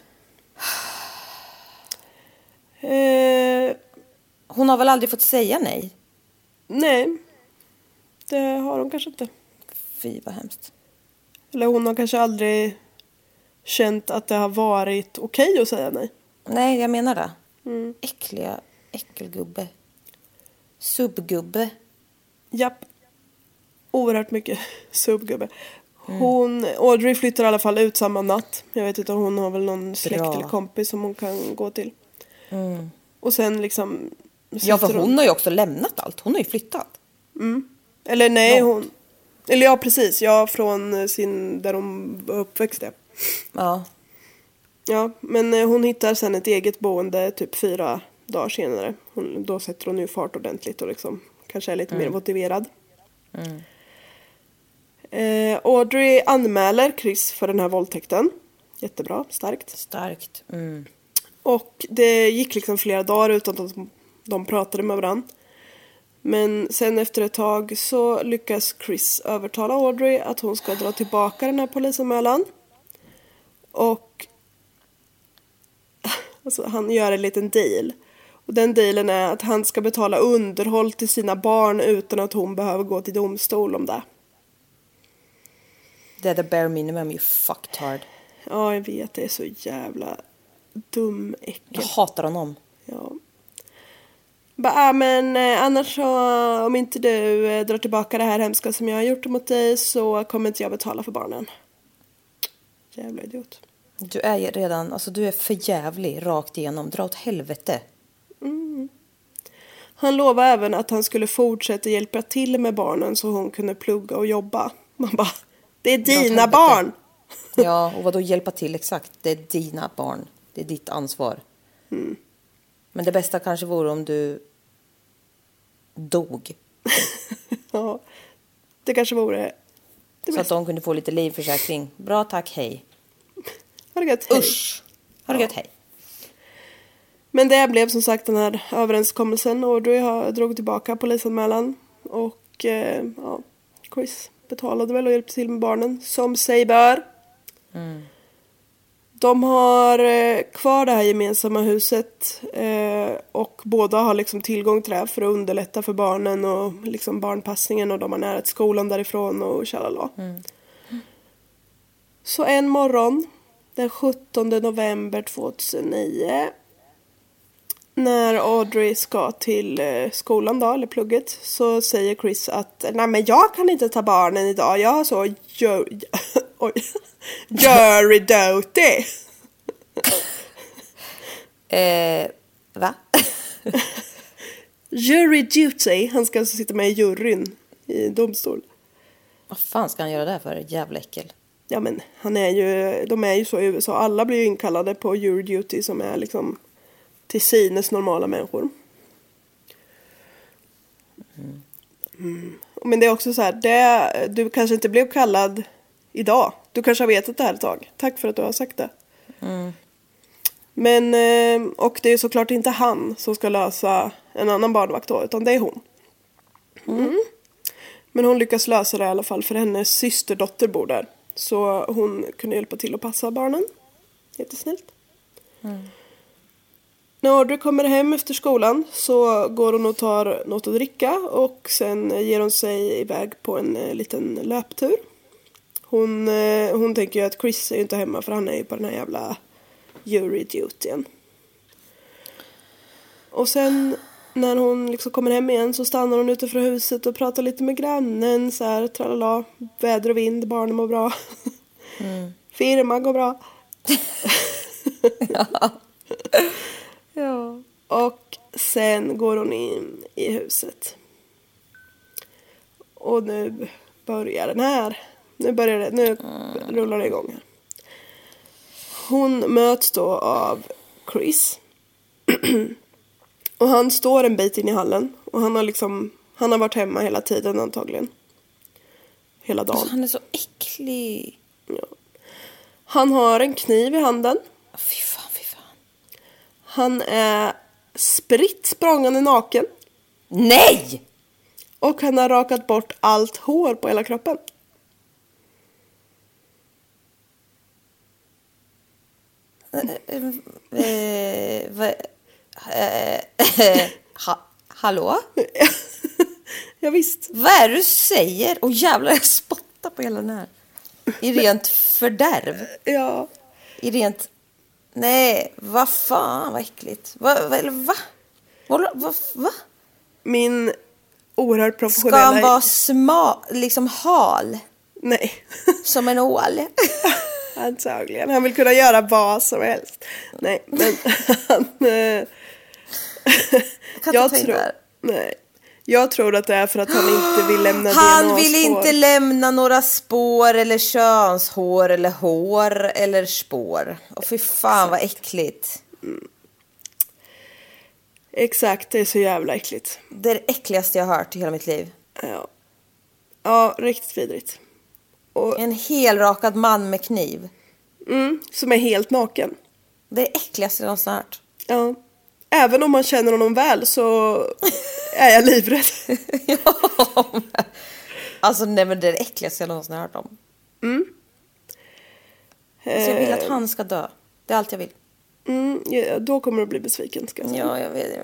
Speaker 9: Hon har väl aldrig fått säga nej?
Speaker 8: Nej. Det har hon kanske inte.
Speaker 9: Fy vad hemskt.
Speaker 8: Eller hon har kanske aldrig... känt att det har varit okej att säga nej.
Speaker 9: Nej, jag menar det. Äckelgubbe. Subgubbe.
Speaker 8: Japp. Oerhört mycket subgubbe. Audrey flyttar i alla fall ut samma natt. Jag vet inte om hon har väl någon släkt eller kompis som hon kan gå till. Och sen liksom...
Speaker 9: Ja, för hon har ju också lämnat allt. Hon har ju flyttat.
Speaker 8: Eller nej, hon... Eller ja, precis. Ja, från där hon var uppväxt.
Speaker 9: Ja.
Speaker 8: Ja, men hon hittar sen ett eget boende typ 4 dagar senare. Då sätter hon ju fart ordentligt och liksom kanske är lite mer motiverad. Audrey anmäler Chris för den här våldtäkten. Jättebra, starkt. Och det gick liksom flera dagar utan att de pratade med varandra. Men sen efter ett tag så lyckas Chris övertala Audrey att hon ska dra tillbaka den här polisanmälan. Och alltså, han gör en liten deal. Och den dealen är att han ska betala underhåll till sina barn utan att hon behöver gå till domstol om det.
Speaker 9: Det är the bare minimum, you fucktard.
Speaker 8: Ja, jag vet. Det är så jävla dum äckel.
Speaker 9: Jag hatar honom.
Speaker 8: Ja. Men annars så, om inte du drar tillbaka det här hemska som jag har gjort mot dig så kommer inte jag betala för barnen. Jävla idiot.
Speaker 9: Du är redan, alltså du är för jävlig rakt igenom. Dra åt helvete.
Speaker 8: Han lovade även att han skulle fortsätta hjälpa till med barnen så hon kunde plugga och jobba. Man bara, det är dina barn!
Speaker 9: Ja, och vad då hjälpa till exakt? Det är dina barn. Det är ditt ansvar. Men det bästa kanske vore om du dog.
Speaker 8: Ja, det kanske vore det
Speaker 9: så att de kunde få lite livförsäkring. Bra, tack, hej.
Speaker 8: Har det gött, hej.
Speaker 9: Usch, har det gött, hej.
Speaker 8: Men det blev som sagt den här överenskommelsen. Audrey drog tillbaka polisanmälan. Och Chris betalade väl och hjälpte till med barnen. Som sig bör. De har kvar det här gemensamma huset och båda har liksom tillgång till det för att underlätta för barnen och liksom barnpassningen, och de har nära till skolan därifrån och tjalala. Så en morgon den 17 november 2009 när Audrey ska till skolan då, eller plugget, så säger Chris att nej, men jag kan inte ta barnen idag. Jag har så jury duty.
Speaker 9: Va?
Speaker 8: Jury duty. Han ska alltså sitta med i juryn i domstol.
Speaker 9: Vad fan ska han göra där för? Jävla äckel.
Speaker 8: Ja, men de är ju så i USA. Alla blir ju inkallade på jury duty som är liksom till synes normala människor. Men det är också så här, du kanske inte blev kallad idag. Du kanske har vetat det här ett tag. Tack för att du har sagt det. Men, och det är såklart inte han som ska lösa en annan barnvakt då, utan det är hon. Men hon lyckas lösa det i alla fall, för hennes systerdotter bor där. Så hon kunde hjälpa till att passa barnen. Jättesnällt. När Audrey kommer hem efter skolan så går hon och tar något att dricka och sen ger hon sig iväg på en liten löptur. Hon tänker ju att Chris är inte hemma för han är ju på den här jävla jury dutyn. Och sen när hon liksom kommer hem igen så stannar hon utanför huset och pratar lite med grannen. Så här, tralala, väder och vind, barnen mår bra. Firman går bra. Ja. Och sen går hon in i huset. Och nu börjar den här. Nu rullar det igång här. Hon möts då av Chris. Och han står en bit in i hallen. Och han har varit hemma hela tiden antagligen. Hela dagen.
Speaker 9: Alltså, han är så äcklig.
Speaker 8: Ja. Han har en kniv i handen.
Speaker 9: Fy fan.
Speaker 8: Han är spritt språngande naken.
Speaker 9: Nej!
Speaker 8: Och han har rakat bort allt hår på hela kroppen.
Speaker 9: Hallå?
Speaker 8: Ja, visst.
Speaker 9: Vad är det du säger? Och jävlar, jag spottar på hela den här. I rent fördärv.
Speaker 8: Ja.
Speaker 9: I rent... Nej, vad fan, vad äckligt. Va?
Speaker 8: Min oerhört professionella...
Speaker 9: Ska han vara liksom hal?
Speaker 8: Nej.
Speaker 9: Som en ål?
Speaker 8: Antagligen. Han vill kunna göra vad som helst. Nej, men jag tror att det är för att han inte vill lämna DNA-spår.
Speaker 9: Han vill inte lämna några spår eller könshår eller hår eller spår. Och fy fan vad äckligt.
Speaker 8: Exakt, det är så jävla äckligt.
Speaker 9: Det är det äckligaste jag har hört i hela mitt liv.
Speaker 8: Ja, riktigt vidrigt. Och
Speaker 9: en helrakad man med kniv.
Speaker 8: Som är helt naken.
Speaker 9: Det är det äckligaste jag någonsin har hört.
Speaker 8: Ja. Även om man känner honom väl så är jag livrädd.
Speaker 9: Ja. Alltså nej, men det är det äckligaste jag någonsin har hört om. Så jag vill att han ska dö. Det är allt jag vill.
Speaker 8: Ja, då kommer du bli besviken, ska jag säga.
Speaker 9: Ja, jag vet.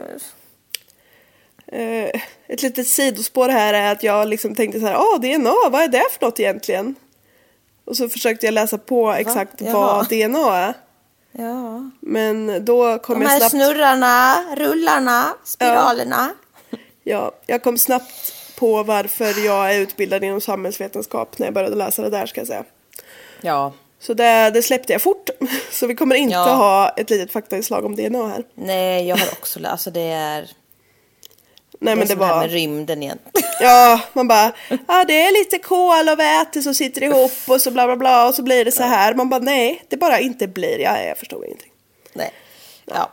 Speaker 8: Ett litet sidospår här är att jag liksom tänkte så här, DNA, vad är det för något egentligen? Och så försökte jag läsa på exakt vad DNA är.
Speaker 9: Ja.
Speaker 8: Men då kom
Speaker 9: de
Speaker 8: jag
Speaker 9: här
Speaker 8: snabbt...
Speaker 9: snurrarna, rullarna, spiralerna.
Speaker 8: Ja, jag kom snabbt på varför jag är utbildad inom samhällsvetenskap när jag började läsa det där, ska jag säga.
Speaker 9: Ja.
Speaker 8: Så det släppte jag fort. Så vi kommer inte ha ett litet faktainslag om DNA här.
Speaker 9: Nej, jag har också läst. Alltså det är...
Speaker 8: Nej, men det var...
Speaker 9: här med rymden igen.
Speaker 8: Ja, man bara... det är lite kol och väte som sitter ihop och så bla bla bla. Och så blir det så här. Man bara, nej, det bara inte blir. Jag förstår ingenting.
Speaker 9: Nej, ja.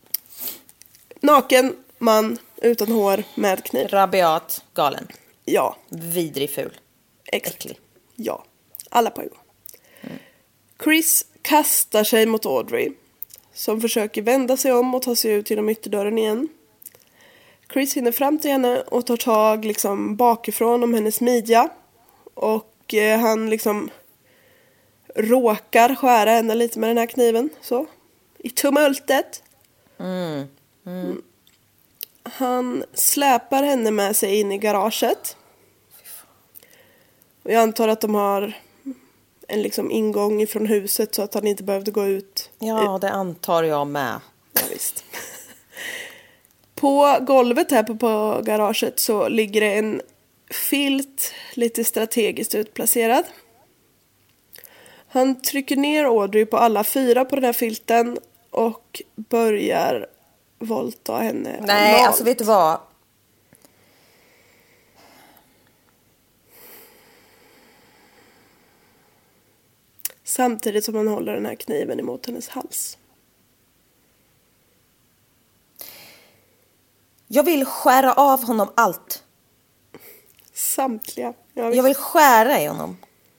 Speaker 8: Naken man utan hår med kniv.
Speaker 9: Rabiat, galen.
Speaker 8: Ja.
Speaker 9: Vidrig, ful. Äcklig.
Speaker 8: Ja, alla på en gång. Chris kastar sig mot Audrey, som försöker vända sig om och ta sig ut genom ytterdörren igen. Chris hinner fram till henne och tar tag liksom bakifrån om hennes midja. Och han liksom råkar skära henne lite med den här kniven. Så. I tumultet. Han släpar henne med sig in i garaget. Och jag antar att de har en liksom ingång ifrån huset så att han inte behövde gå ut.
Speaker 9: Ja, det antar jag med.
Speaker 8: Ja, visst. På golvet här på garaget så ligger det en filt lite strategiskt utplacerad. Han trycker ner Audrey på alla 4 på den här filten och börjar våldta henne.
Speaker 9: Nej,
Speaker 8: analt.
Speaker 9: alltså vet du vad?
Speaker 8: Samtidigt som han håller den här kniven emot hennes hals.
Speaker 9: Jag vill skära av honom allt.
Speaker 8: Samtliga.
Speaker 9: Jag vill skära i honom.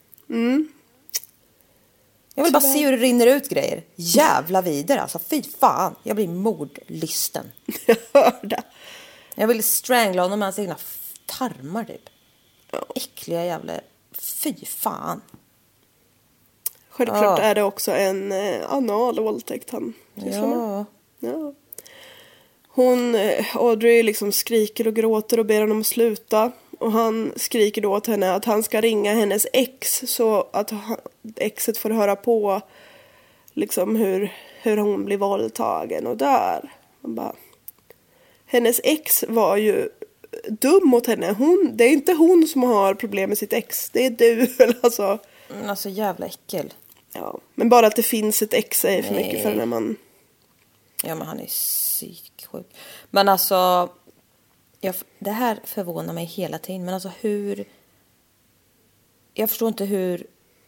Speaker 9: Jag vill bara se hur det rinner ut grejer. Jävla vidare alltså. Fy fan. Jag blir mordlysten.
Speaker 8: Jag hör det.
Speaker 9: Jag vill strangla honom med hans egna tarmar typ. Äckliga jävla... Fy fan.
Speaker 8: Självklart är det också en anal våldtäkt han.
Speaker 9: Ja.
Speaker 8: Audrey liksom skriker och gråter och ber honom sluta. Och han skriker då åt henne att han ska ringa hennes ex så att exet får höra på liksom hur hon blir våldtagen och dör. Hennes ex var ju dum mot henne. Det är inte hon som har problem med sitt ex. Det är du.
Speaker 9: Alltså jävla äckel.
Speaker 8: Ja, men bara att det finns ett ex är för mycket för när man...
Speaker 9: Ja, men han är psyksjuk. Men alltså... det här förvånar mig hela tiden. Men alltså hur... Jag förstår inte hur...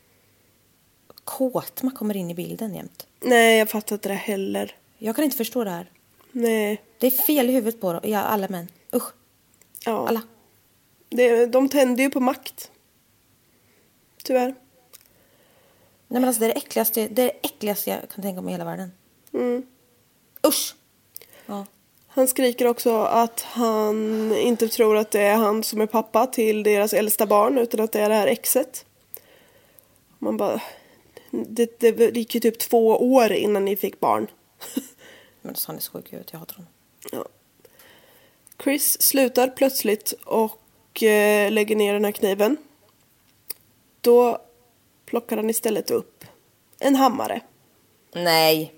Speaker 9: kåt man kommer in i bilden jämt.
Speaker 8: Nej, jag fattar inte det heller.
Speaker 9: Jag kan inte förstå det här.
Speaker 8: Nej.
Speaker 9: Det är fel i huvudet på dem. Ja, alla män. Usch.
Speaker 8: Ja.
Speaker 9: Alla.
Speaker 8: De tänder ju på makt. Tyvärr.
Speaker 9: Nej, men alltså det är det äckligaste jag kan tänka mig i hela världen. Usch. Ja.
Speaker 8: Han skriker också att han inte tror att det är han som är pappa till deras äldsta barn utan att det är det här exet. Man bara... Det gick ju typ 2 år innan ni fick barn.
Speaker 9: Men han är så sjuk ut, jag hatar honom.
Speaker 8: Ja. Chris slutar plötsligt och lägger ner den här kniven. Då plockar han istället upp en hammare.
Speaker 9: Nej.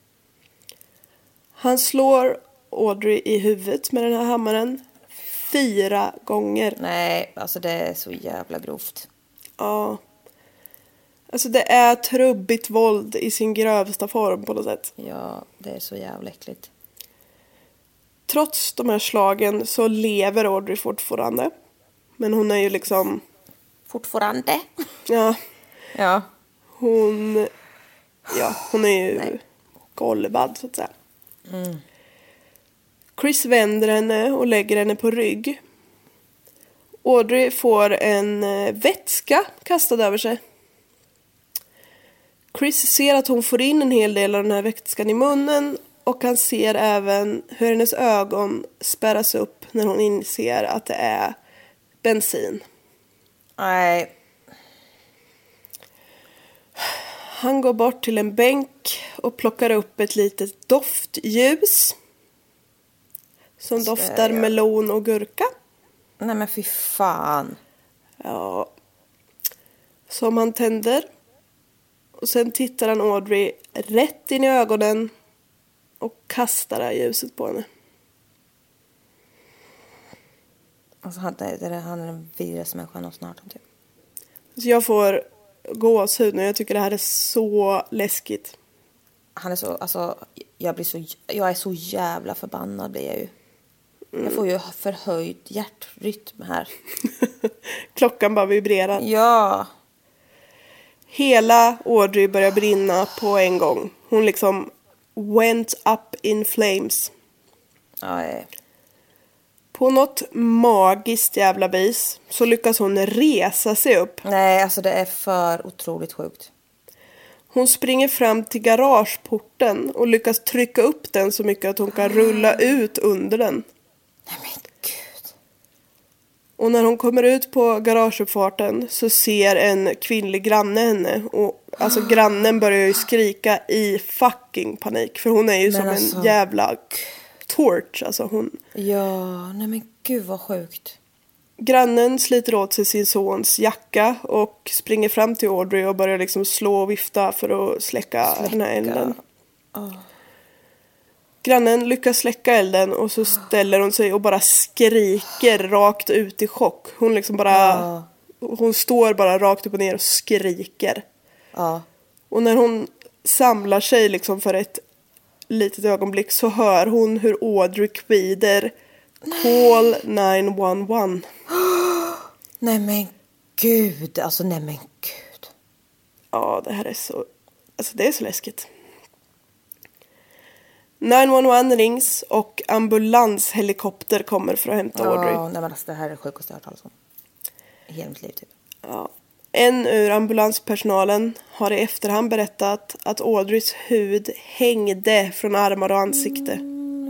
Speaker 8: Han slår Audrey i huvudet med den här hammaren 4 gånger.
Speaker 9: Nej, alltså det är så jävla grovt.
Speaker 8: Ja. Alltså det är trubbigt våld i sin grövsta form på något sätt.
Speaker 9: Ja, det är så jävla äckligt.
Speaker 8: Trots de här slagen så lever Audrey fortfarande. Men hon är ju liksom...
Speaker 9: Fortfarande?
Speaker 8: Ja.
Speaker 9: Ja.
Speaker 8: Hon är ju golvad så att säga. Chris vänder henne och lägger henne på rygg. Audrey får en vätska kastad över sig. Chris ser att hon får in en hel del av den här vätskan i munnen och han ser även hur hennes ögon spärras upp när hon inser att det är bensin.
Speaker 9: Nej.
Speaker 8: Han går bort till en bänk och plockar upp ett litet doftljus som doftar melon och gurka.
Speaker 9: Nej men fy fan.
Speaker 8: Ja. Som han tänder. Och sen tittar han Audrey rätt in i ögonen och kastar det här ljuset på henne.
Speaker 9: Alltså han är den vidrigaste människan någonsin har hört.
Speaker 8: Så jag får gåshud nu. Jag tycker det här är så läskigt.
Speaker 9: Han är så, alltså jag är så jävla förbannad blir jag ju. Jag får ju förhöjd hjärtrytm här.
Speaker 8: Klockan bara vibrerar.
Speaker 9: Ja.
Speaker 8: Hela Audrey börjar brinna på en gång. Hon liksom went up in flames.
Speaker 9: Nej.
Speaker 8: På något magiskt jävla vis så lyckas hon resa sig upp.
Speaker 9: Nej, alltså det är för otroligt sjukt.
Speaker 8: Hon springer fram till garageporten och lyckas trycka upp den så mycket att hon kan rulla ut under den.
Speaker 9: Nej men gud.
Speaker 8: Och när hon kommer ut på garageuppfarten så ser en kvinnlig granne henne. Och alltså grannen börjar ju skrika i fucking panik. För hon är ju som en jävla torch. Alltså hon...
Speaker 9: Ja, nej men gud vad sjukt.
Speaker 8: Grannen sliter åt sig sin sons jacka och springer fram till Audrey och börjar liksom slå och vifta för att släcka den här elden. Grannen lyckas släcka elden och så ställer hon sig och bara skriker rakt ut i chock. Hon liksom bara... Hon står bara rakt upp och ner och skriker. Och när hon samlar sig liksom för ett litet ögonblick så hör hon hur Audrey kvider Call 911.
Speaker 9: Nej men gud, alltså nej men gud.
Speaker 8: Ja, det här är så... Alltså det är så läskigt. 911 rings och ambulanshelikopter kommer för att hämta Audrey.
Speaker 9: Ja, nej men alltså det här är det sjukaste jag har hört talas om. I hela mitt liv typ.
Speaker 8: Ja. En ur ambulanspersonalen har i efterhand berättat att Audreys hud hängde från armar och ansikte.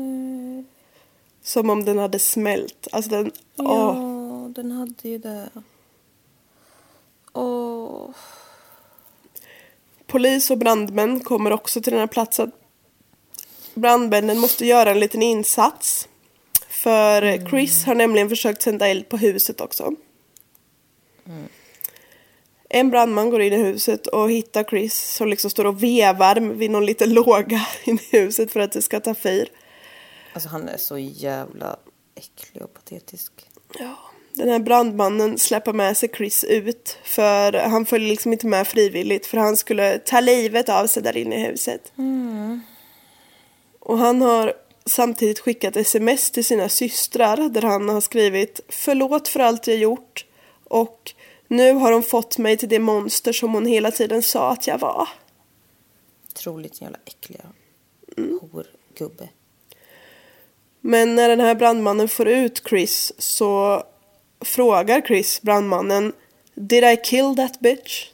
Speaker 8: Som om den hade smält. Alltså den...
Speaker 9: Ja, den hade ju det.
Speaker 8: Polis och brandmän kommer också till den här platsen. Brandmännen måste göra en liten insats. För Chris har nämligen försökt sända eld på huset också. En brandman går in i huset och hittar Chris som liksom står och vevar vid någon liten låga in i huset för att det ska ta fyr.
Speaker 9: Alltså han är så jävla äcklig och patetisk.
Speaker 8: Ja, den här brandmannen släpper med sig Chris ut. För han följer liksom inte med frivilligt. För han skulle ta livet av sig där inne i huset. Och han har samtidigt skickat sms till sina systrar. Där han har skrivit: förlåt för allt jag gjort. Och nu har hon fått mig till det monster som hon hela tiden sa att jag var.
Speaker 9: Otroligt jävla äckliga. Horgubbe.
Speaker 8: Men när den här brandmannen får ut Chris så frågar Chris brandmannen: did I kill that bitch?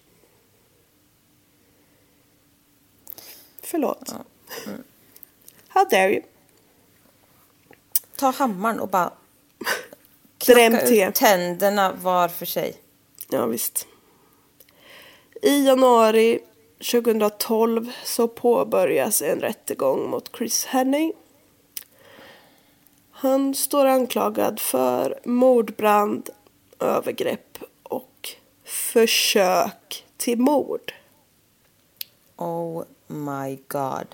Speaker 8: Förlåt. How dare you?
Speaker 9: Ta hammaren och bara
Speaker 8: knacka
Speaker 9: ut tänderna var för sig.
Speaker 8: Ja visst. I januari 2012 så påbörjas en rättegång mot Chris Hannay. Han står anklagad för mordbrand, övergrepp och försök till mord.
Speaker 9: Oh my god.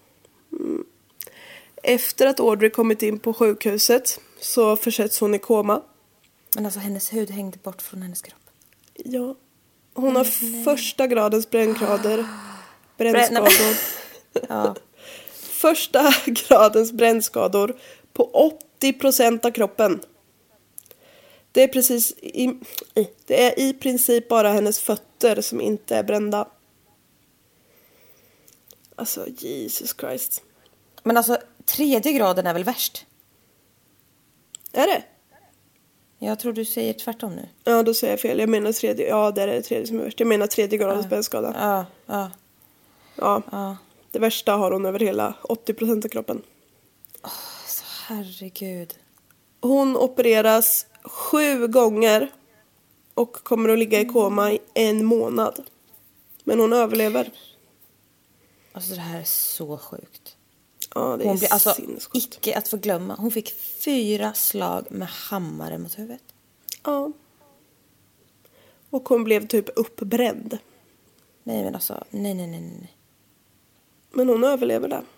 Speaker 8: Efter att Audrey kommit in på sjukhuset så försätts hon i koma.
Speaker 9: Men alltså hennes hud hängde bort från hennes kropp.
Speaker 8: Ja. Hon har första gradens brännskador. Första gradens brännskador på 80% av kroppen. Det är det är i princip bara hennes fötter som inte är brända. Alltså, Jesus Christ.
Speaker 9: Men alltså, 3:e graden är väl värst?
Speaker 8: Är det?
Speaker 9: Jag tror du säger tvärtom nu.
Speaker 8: Ja, då säger jag fel. Jag menar 3:e. Ja, det är det 3:e som är värst. Jag menar 3:e gradens brännskada. Ja. Det värsta har hon över hela 80% av kroppen.
Speaker 9: Så herregud.
Speaker 8: Hon opereras 7 gånger och kommer att ligga i koma i 1 månad. Men hon överlever.
Speaker 9: Alltså det här är så sjukt.
Speaker 8: Ja, det är
Speaker 9: hon blir, alltså,
Speaker 8: sinnessjukt.
Speaker 9: Icke att få glömma. Hon fick 4 slag med hammare mot huvudet.
Speaker 8: Ja. Och hon blev typ uppbränd.
Speaker 9: Nej men alltså, nej.
Speaker 8: Men hon överlever det.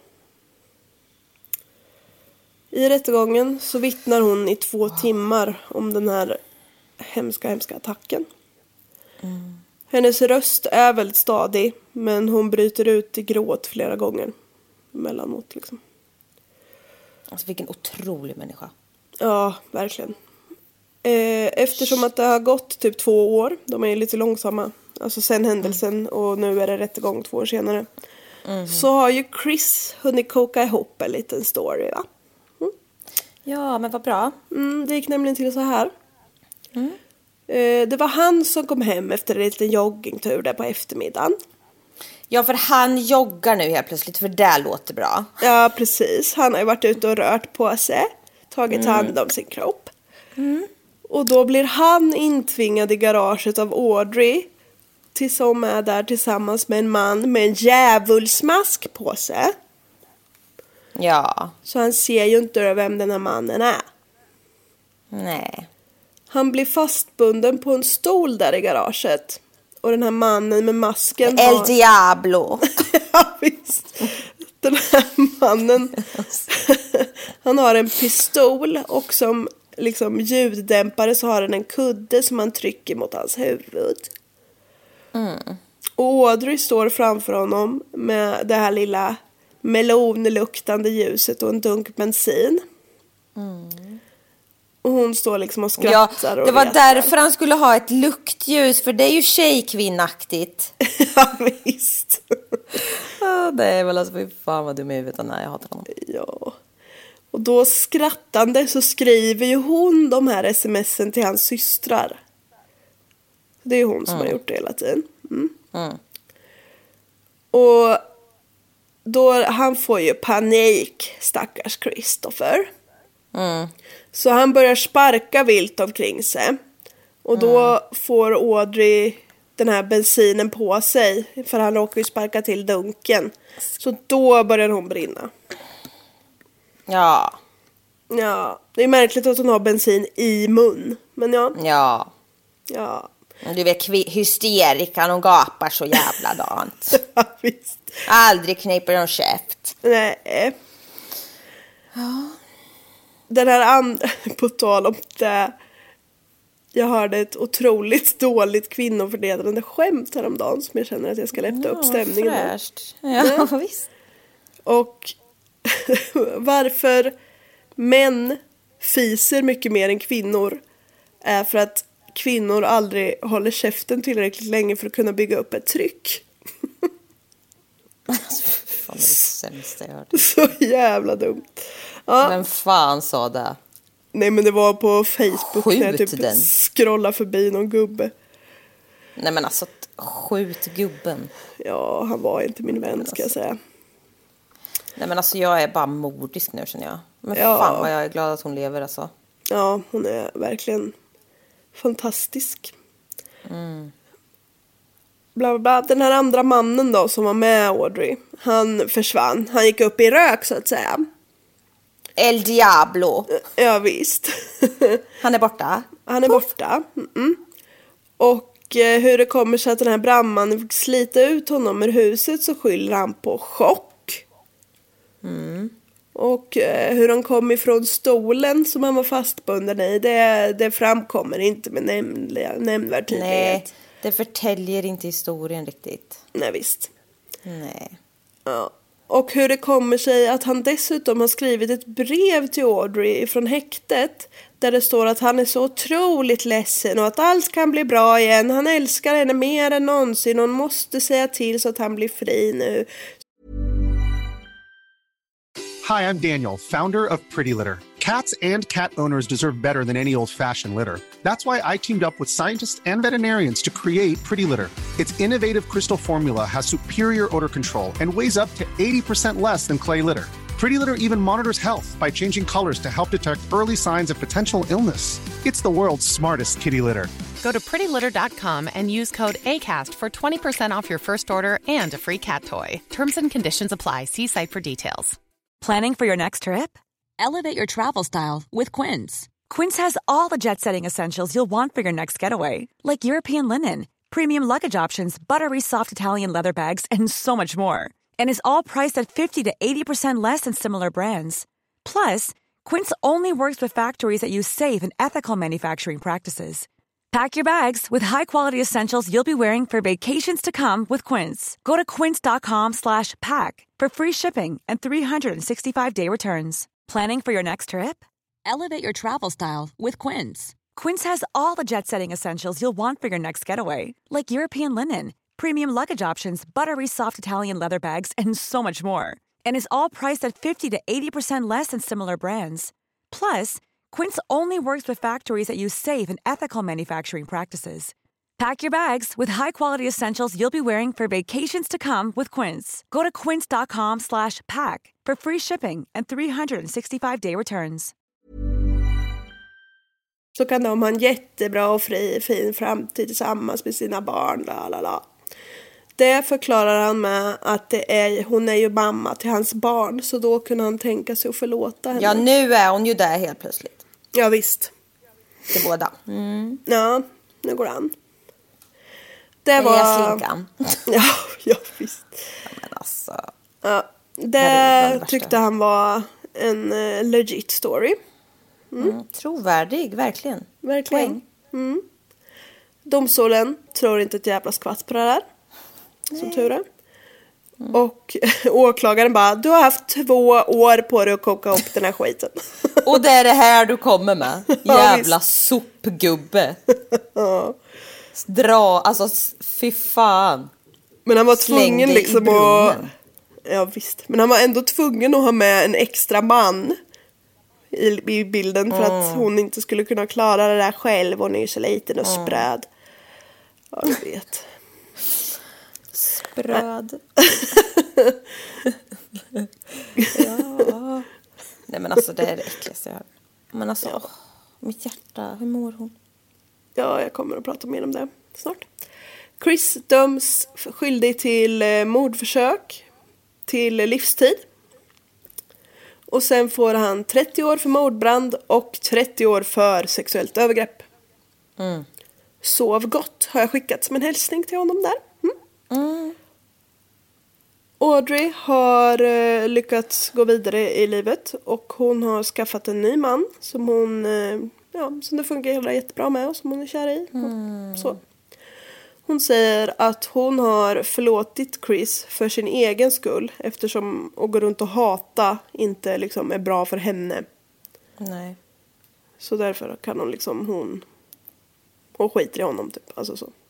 Speaker 8: I rättegången så vittnar hon i 2 timmar om den här hemska attacken. Hennes röst är väldigt stadig, men hon bryter ut i gråt flera gånger. Emellanåt liksom.
Speaker 9: Alltså vilken otrolig människa.
Speaker 8: Ja, verkligen. Eftersom att det har gått typ 2 år, de är lite långsamma. Alltså sen händelsen och nu är det rättegång 2 år senare. Så har ju Chris hunnit koka ihop en liten story, va?
Speaker 9: Ja, men vad bra.
Speaker 8: Det gick nämligen till så här. Det var han som kom hem efter en liten joggingtur där på eftermiddagen.
Speaker 9: Ja, för han joggar nu helt plötsligt, för det låter bra.
Speaker 8: Ja, precis. Han har ju varit ute och rört på sig. Tagit hand om sin kropp. Och då blir han intvingad i garaget av Audrey. Som är där tillsammans med en man med en djävulsmask på sig.
Speaker 9: Ja.
Speaker 8: Så han ser ju inte vem den här mannen är.
Speaker 9: Nej.
Speaker 8: Han blir fastbunden på en stol där i garaget. Och den här mannen med masken
Speaker 9: El Diablo.
Speaker 8: Ja, visst. Den här mannen han har en pistol och som liksom ljuddämpare så har den en kudde som han trycker mot hans huvud. Och Audrey står framför honom med det här lilla melonluktande ljuset och en dunk bensin. Och hon står liksom och skrattar.
Speaker 9: Ja, det var därför han skulle ha ett luktljus, för det är ju tjejkvinnaktigt.
Speaker 8: Ja, visst.
Speaker 9: Det är väl alltså, fy fan vad dum i huvudet. Nej, jag hatar honom.
Speaker 8: Ja. Och då skrattande så skriver ju hon de här sms'en till hans systrar. Det är hon som har gjort det hela tiden. Och då han får ju panik, stackars Christopher. Så han börjar sparka vilt omkring sig. Och då får Audrey den här bensinen på sig. För han råkar ju sparka till dunken. Så då börjar hon brinna.
Speaker 9: Ja.
Speaker 8: Ja, det är märkligt att hon har bensin i mun. Men ja.
Speaker 9: Ja.
Speaker 8: Ja.
Speaker 9: Du vet, hysterikan och gapar så jävla dant.
Speaker 8: Ja, visst.
Speaker 9: Aldrig kniper de käft.
Speaker 8: Nej.
Speaker 9: Ja.
Speaker 8: Den här andra, på tal om det. Jag hörde ett otroligt dåligt kvinnoförnedrande skämt häromdagen som jag känner att jag ska lätta upp stämningen med.
Speaker 9: Ja, visst.
Speaker 8: Och varför män fiser mycket mer än kvinnor är för att kvinnor aldrig håller käften tillräckligt länge för att kunna bygga upp ett tryck.
Speaker 9: Alltså, fan, det är det sämsta jag hört.
Speaker 8: Så jävla dumt. Ja.
Speaker 9: Vem fan sa det?
Speaker 8: Nej, men det var på Facebook när jag typ
Speaker 9: den.
Speaker 8: scrollade förbi någon gubbe.
Speaker 9: Nej, men alltså, skjut gubben.
Speaker 8: Ja, han var inte min vän, ska jag säga.
Speaker 9: Nej, men alltså, jag är bara mordisk nu, känner jag. Men fan vad jag är glad att hon lever, alltså.
Speaker 8: Ja, hon är verkligen fantastisk. Bla, bla, bla. Den här andra mannen då som var med Audrey, han försvann. Han gick upp i rök, så att säga.
Speaker 9: El Diablo.
Speaker 8: Ja, visst.
Speaker 9: Han är borta.
Speaker 8: Han är borta. Och hur det kommer sig att den här brandmannen fick slita ut honom ur huset så skyller han på chock. Och hur han kom ifrån stolen som han var fastbunden i, det framkommer inte med nämnvärd tydlighet.
Speaker 9: Nej, det förtäljer inte historien riktigt.
Speaker 8: Nej, visst.
Speaker 9: Nej.
Speaker 8: Ja. Och hur det kommer sig att han dessutom har skrivit ett brev till Audrey från häktet där det står att han är så otroligt ledsen och att allt kan bli bra igen. Han älskar henne mer än någonsin och hon måste säga till så att han blir fri nu.
Speaker 2: Hi, I'm Daniel, founder of Pretty Litter. Cats and cat owners deserve better than any old-fashioned litter. That's why I teamed up with scientists and veterinarians to create Pretty Litter. Its innovative crystal formula has superior odor control and weighs up to 80% less than clay litter. Pretty Litter even monitors health by changing colors to help detect early signs of potential illness. It's the world's smartest kitty litter.
Speaker 7: Go to prettylitter.com and use code ACAST for 20% off your first order and a free cat toy. Terms and conditions apply. See site for details.
Speaker 12: Planning for your next trip? Elevate your travel style with Quince. Quince has all the jet-setting essentials you'll want for your next getaway, like European linen, premium luggage options, buttery soft Italian leather bags, and so much more. And is all priced at 50 to 80% less than similar brands. Plus, Quince only works with factories that use safe and ethical manufacturing practices. Pack your bags with high-quality essentials you'll be wearing for vacations to come with Quince. Go to quince.com/pack for free shipping and 365-day returns. Planning for your next trip? Elevate your travel style with Quince. Quince has all the jet-setting essentials you'll want for your next getaway, like European linen, premium luggage options, buttery soft Italian leather bags, and so much more. And is all priced at 50 to 80% less than similar brands. Plus, Quince only works with factories that use safe and ethical manufacturing practices. Pack your bags with high-quality essentials you'll be wearing for vacations to come with Quince. Go to quince.com/pack for free shipping and 365-day returns.
Speaker 8: Så kan de ha en jättebra och fin framtid tillsammans med sina barn. Lalala. Det förklarar han med att hon är ju mamma till hans barn. Så då kunde han tänka sig att förlåta henne.
Speaker 9: Ja, nu är hon ju där helt plötsligt.
Speaker 8: Ja, visst.
Speaker 9: Till båda.
Speaker 8: Ja, nu går han. Det var...
Speaker 9: slinkan.
Speaker 8: Ja, visst.
Speaker 9: Ja, men alltså...
Speaker 8: Ja, det tyckte han var en legit story.
Speaker 9: Trovärdig, verkligen.
Speaker 8: Verkligen. Domstolen tror inte ett jävla skvatt på det där. Som tur är. Och åklagaren bara, du har haft 2 år på dig att koka upp den här skiten.
Speaker 9: Och det är det här du kommer med. Jävla sopgubbe. Alltså fy fan.
Speaker 8: Men han var tvungen liksom att... Ja visst. Men han var ändå tvungen att ha med en extra man i bilden för att hon inte skulle kunna klara det där själv. Hon är ju så liten och spröd. Ja, du vet.
Speaker 9: Spröd. Ja. Nej men alltså det är det äckligaste jag har. Men alltså, mitt hjärta, hur mår hon?
Speaker 8: Ja, jag kommer att prata mer om det snart. Chris döms skyldig till mordförsök till livstid. Och sen får han 30 år för mordbrand och 30 år för sexuellt övergrepp. Sov gott har jag skickat som en hälsning till honom där. Audrey har lyckats gå vidare i livet och hon har skaffat en ny man som hon som det fungerar jättebra med och som hon är kär i. Så. Hon säger att hon har förlåtit Chris för sin egen skull eftersom att gå runt och hata inte liksom är bra för henne.
Speaker 9: Nej.
Speaker 8: Så därför kan hon liksom och skiter i honom typ, alltså så.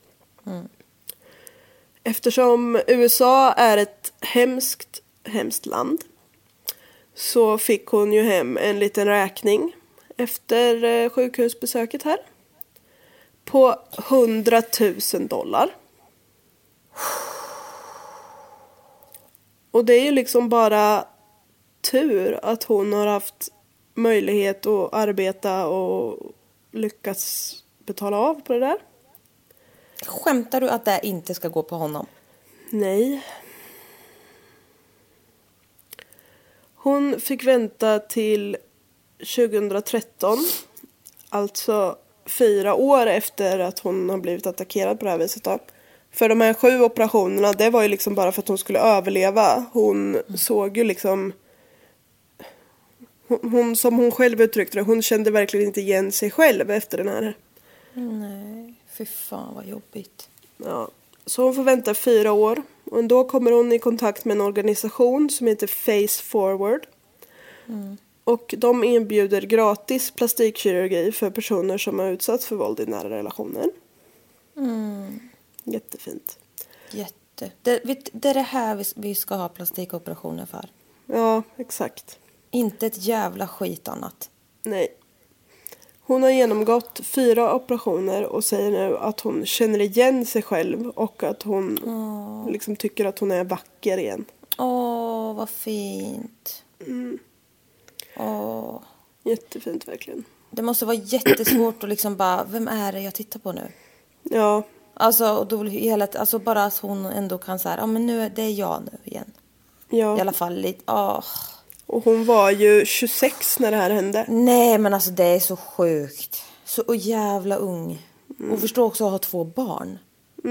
Speaker 8: Eftersom USA är ett hemskt land så fick hon ju hem en liten räkning efter sjukhusbesöket här på $100,000. Och det är ju liksom bara tur att hon har haft möjlighet att arbeta och lyckas betala av på det där.
Speaker 9: Skämtar du att det inte ska gå på honom?
Speaker 8: Nej. Hon fick vänta till 2013. Alltså 4 år efter att hon har blivit attackerad på det här viset då. För de här 7 operationerna, det var ju liksom bara för att hon skulle överleva. Hon såg ju liksom... Hon som hon själv uttryckte det, hon kände verkligen inte igen sig själv efter den här.
Speaker 9: Nej, fy fan vad jobbigt.
Speaker 8: Ja, så hon får vänta 4 år. Och då kommer hon i kontakt med en organisation som heter Face Forward. Och de erbjuder gratis plastikkirurgi för personer som har utsatts för våld i nära relationer. Jättefint.
Speaker 9: Det är det här vi ska ha plastikoperationer för.
Speaker 8: Ja, exakt.
Speaker 9: Inte ett jävla skit annat.
Speaker 8: Nej. Hon har genomgått 4 operationer och säger nu att hon känner igen sig själv och att hon liksom tycker att hon är vacker igen.
Speaker 9: Vad fint.
Speaker 8: Jättefint verkligen.
Speaker 9: Det måste vara jättesvårt att liksom bara, vem är det jag tittar på nu?
Speaker 8: Ja.
Speaker 9: Alltså, och då alltså bara att hon ändå kan säga, men nu det är jag nu igen.
Speaker 8: Ja.
Speaker 9: I alla fall lite,
Speaker 8: Och hon var ju 26 när det här hände.
Speaker 9: Nej, men alltså det är så sjukt. Så jävla ung. Och förstå också att ha 2 barn.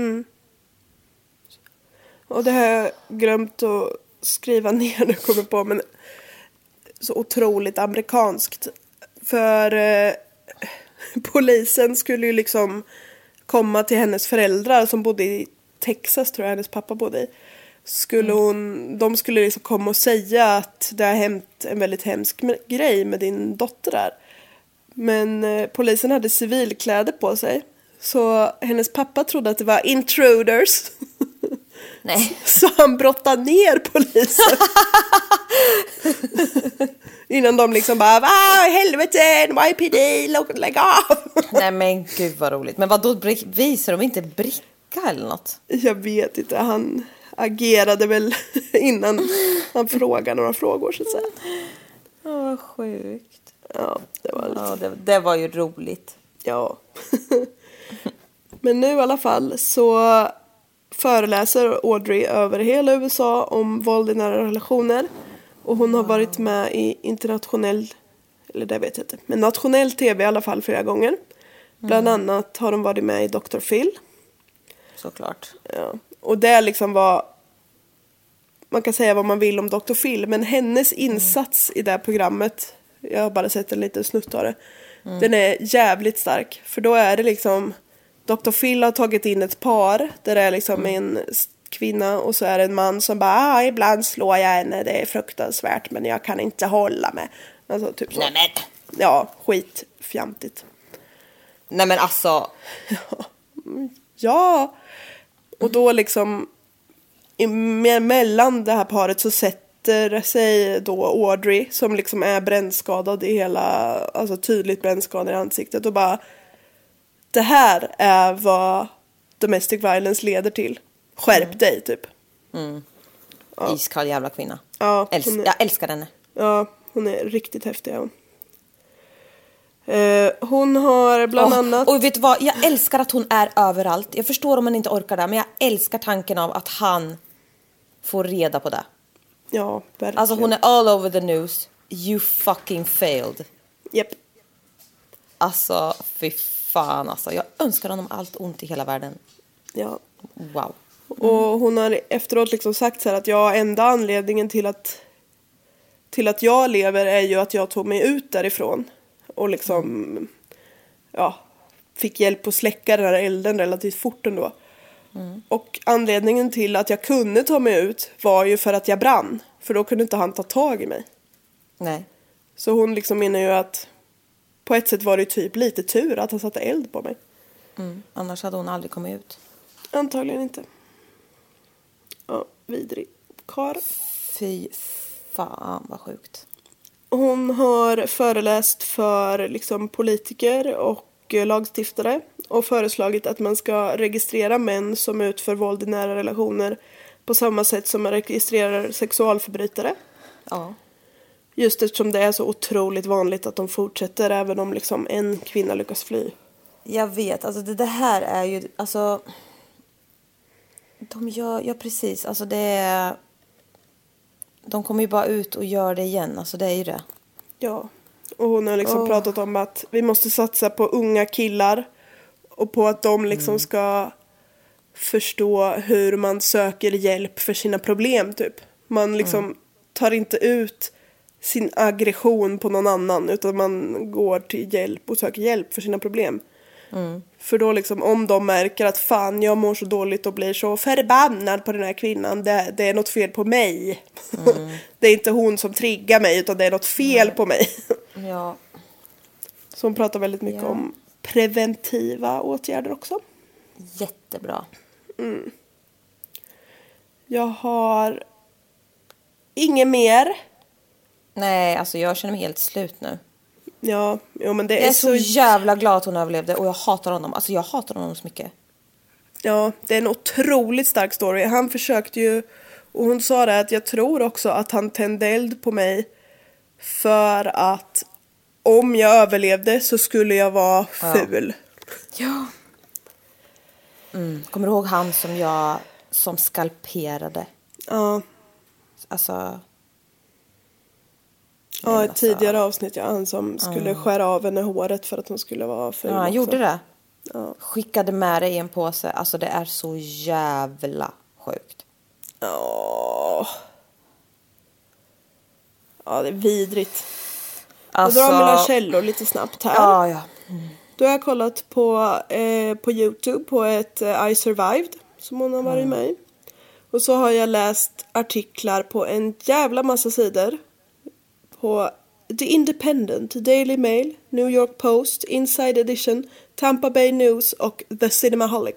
Speaker 8: Och det har jag glömt att skriva ner nu kommer på, men så otroligt amerikanskt. För polisen skulle ju liksom komma till hennes föräldrar som bodde i Texas, tror jag hennes pappa bodde i. De skulle liksom komma och säga att det har hänt en väldigt hemsk grej med din dotter där. Men polisen hade civilkläder på sig. Så hennes pappa trodde att det var intruders.
Speaker 9: Nej.
Speaker 8: Så han brottade ner polisen. Innan de liksom bara, helvete, YPD, lägg av.
Speaker 9: Nej men gud vad roligt. Men vad då visar de inte bricka eller något?
Speaker 8: Jag vet inte, han agerade väl innan han frågade några frågor så att säga.
Speaker 9: Vad sjukt.
Speaker 8: Ja, det var lite.
Speaker 9: Ja, det var ju roligt.
Speaker 8: Ja. Men nu i alla fall så föreläser Audrey över hela USA om våld i nära relationer. Och hon har varit med i internationell, eller det vet jag inte, men nationell tv i alla fall flera gånger. Bland annat har hon varit med i Dr. Phil.
Speaker 9: Såklart.
Speaker 8: Ja. Och det liksom var, man kan säga vad man vill om Dr. Phil, men hennes insats i det här programmet, jag har bara sett en liten snutt av det, den är jävligt stark. För då är det liksom, Dr. Phil har tagit in ett par där det är liksom en kvinna och så är det en man som bara, ibland slår jag henne, det är fruktansvärt men jag kan inte hålla mig. Alltså typ så.
Speaker 9: Nej, men.
Speaker 8: Ja, skitfjantigt.
Speaker 9: Nej men alltså.
Speaker 8: Ja. Och då liksom mellan det här paret så sätter sig då Audrey som liksom är brännskadad i hela, alltså tydligt brännskadad i ansiktet och bara, det här är vad domestic violence leder till. Skärp dig typ.
Speaker 9: Ja. Iskall jävla kvinna.
Speaker 8: Ja,
Speaker 9: jag älskar henne.
Speaker 8: Ja, hon är riktigt häftig. Ja. Hon har bland annat...
Speaker 9: Och vet du vad, jag älskar att hon är överallt. Jag förstår om man inte orkar det, men jag älskar tanken av att han får reda på det.
Speaker 8: Ja, verkligen.
Speaker 9: Alltså hon är all over the news. You fucking failed.
Speaker 8: Japp.
Speaker 9: Alltså, fy fan alltså. Jag önskar honom allt ont i hela världen.
Speaker 8: Ja.
Speaker 9: Wow.
Speaker 8: Och hon har efteråt liksom sagt så här att enda anledningen till att jag lever är ju att jag tog mig ut därifrån. Och liksom, fick hjälp att släcka den här elden relativt fort ändå. Och anledningen till att jag kunde ta mig ut var ju för att jag brann. För då kunde inte han ta tag i mig.
Speaker 9: Nej.
Speaker 8: Så hon liksom menar ju att på ett sätt var det typ lite tur att han satte eld på mig.
Speaker 9: Annars hade hon aldrig kommit ut.
Speaker 8: Antagligen inte. Ja, vidrig kar.
Speaker 9: Fy fan vad sjukt.
Speaker 8: Hon har föreläst för liksom politiker och lagstiftare och föreslagit att man ska registrera män som utför våld i nära relationer på samma sätt som man registrerar sexualförbrytare.
Speaker 9: Ja.
Speaker 8: Just eftersom det är så otroligt vanligt att de fortsätter även om liksom en kvinna lyckas fly.
Speaker 9: Jag vet, alltså det här är ju, alltså de gör, ja precis, alltså det är, de kommer ju bara ut och gör det igen, alltså det är ju det.
Speaker 8: Ja, och hon har liksom pratat om att vi måste satsa på unga killar och på att de liksom ska förstå hur man söker hjälp för sina problem typ. Man liksom tar inte ut sin aggression på någon annan utan man går till hjälp och söker hjälp för sina problem. För då liksom om de märker att fan jag mår så dåligt och blir så förbannad på den här kvinnan, det är något fel på mig. Det är inte hon som triggar mig utan det är något fel på mig.
Speaker 9: Ja.
Speaker 8: Så hon pratar väldigt mycket om preventiva åtgärder också.
Speaker 9: Jättebra.
Speaker 8: Jag har inget mer.
Speaker 9: Nej, alltså jag känner mig helt slut nu.
Speaker 8: Ja, men det
Speaker 9: jag är så jävla glad att hon överlevde och jag hatar honom. Alltså jag hatar honom så mycket.
Speaker 8: Ja, det är en otroligt stark story. Han försökte ju, och hon sa det att jag tror också att han tände eld på mig för att om jag överlevde så skulle jag vara ful.
Speaker 9: Ja. Kommer du ihåg han som skalperade?
Speaker 8: Ja.
Speaker 9: Alltså...
Speaker 8: Ja, ett tidigare avsnitt, han som skulle skära av henne håret för att hon skulle vara ful.
Speaker 9: Ja, han gjorde det.
Speaker 8: Ja.
Speaker 9: Skickade med det i en påse. Alltså det är så jävla sjukt.
Speaker 8: Ja, det är vidrigt.
Speaker 9: Alltså...
Speaker 8: Jag drar mina källor lite snabbt här.
Speaker 9: Ja.
Speaker 8: Då har jag kollat på YouTube på ett I Survived som hon har varit med i. Och så har jag läst artiklar på en jävla massa sidor. På The Independent, Daily Mail, New York Post, Inside Edition, Tampa Bay News och The Cinemaholic.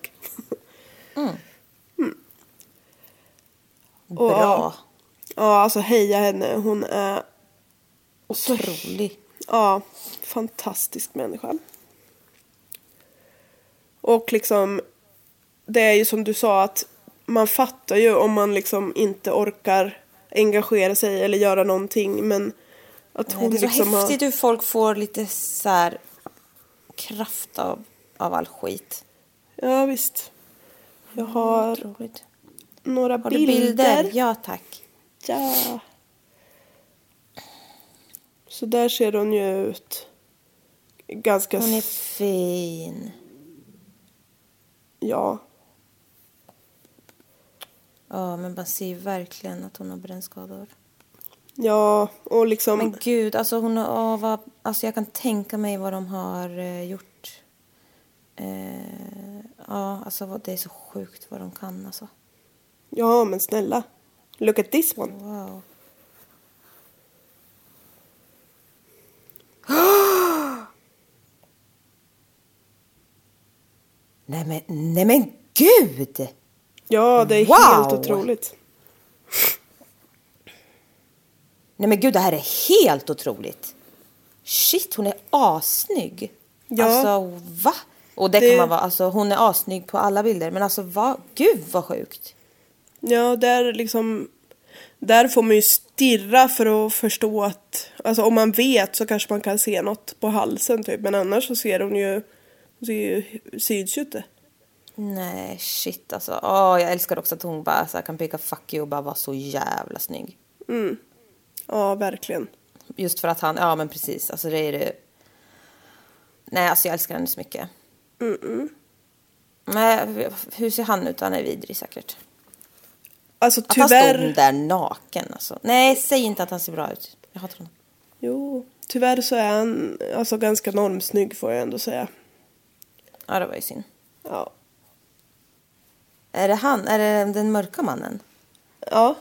Speaker 9: Bra.
Speaker 8: Ja, alltså heja henne. Hon är
Speaker 9: otrolig.
Speaker 8: Ja, fantastisk människa. Och liksom, det är ju som du sa att man fattar ju om man liksom inte orkar engagera sig eller göra någonting, men att hon
Speaker 9: det är så
Speaker 8: liksom
Speaker 9: häftigt hur folk får lite så här kraft av all skit.
Speaker 8: Ja, visst. Jag har
Speaker 9: Otroligt.
Speaker 8: några
Speaker 9: Har du bilder? Ja, tack.
Speaker 8: Ja. Så där ser hon ju ut. Ganska...
Speaker 9: Hon är fin.
Speaker 8: Ja.
Speaker 9: Ja, men man ser verkligen att hon har brännskador.
Speaker 8: Ja, och liksom...
Speaker 9: Men gud, alltså hon har... alltså jag kan tänka mig vad de har gjort. Ja, alltså det är så sjukt vad de kan, alltså.
Speaker 8: Ja, men snälla. Look at this one.
Speaker 9: Wow. Nej men gud!
Speaker 8: Ja, det är helt otroligt.
Speaker 9: Nej men gud, det här är helt otroligt. Shit, hon är assnygg.
Speaker 8: Ja.
Speaker 9: Alltså, va? Och det kan man vara, alltså hon är assnygg på alla bilder. Men alltså, gud vad sjukt.
Speaker 8: Ja, där får man ju stirra för att förstå att... Alltså om man vet så kanske man kan se något på halsen typ. Men annars så ser hon ju syns ju inte.
Speaker 9: Nej, shit alltså. Jag älskar också att hon bara så här, kan peka fuck you och bara vara så jävla snygg.
Speaker 8: Mm. Ja, verkligen.
Speaker 9: Just för att han, ja men precis. Alltså det är det. Nej, alltså jag älskar henne så mycket. Men hur ser han ut? Han är vidrig säkert.
Speaker 8: Alltså
Speaker 9: tyvärr... Att han stod där naken alltså. Nej, säg inte att han ser bra ut. Jag hatar honom.
Speaker 8: Jo, tyvärr så är han alltså ganska normsnygg får jag ändå säga.
Speaker 9: Ja, det var ju synd.
Speaker 8: Ja.
Speaker 9: Är det den mörka mannen?
Speaker 8: Ja.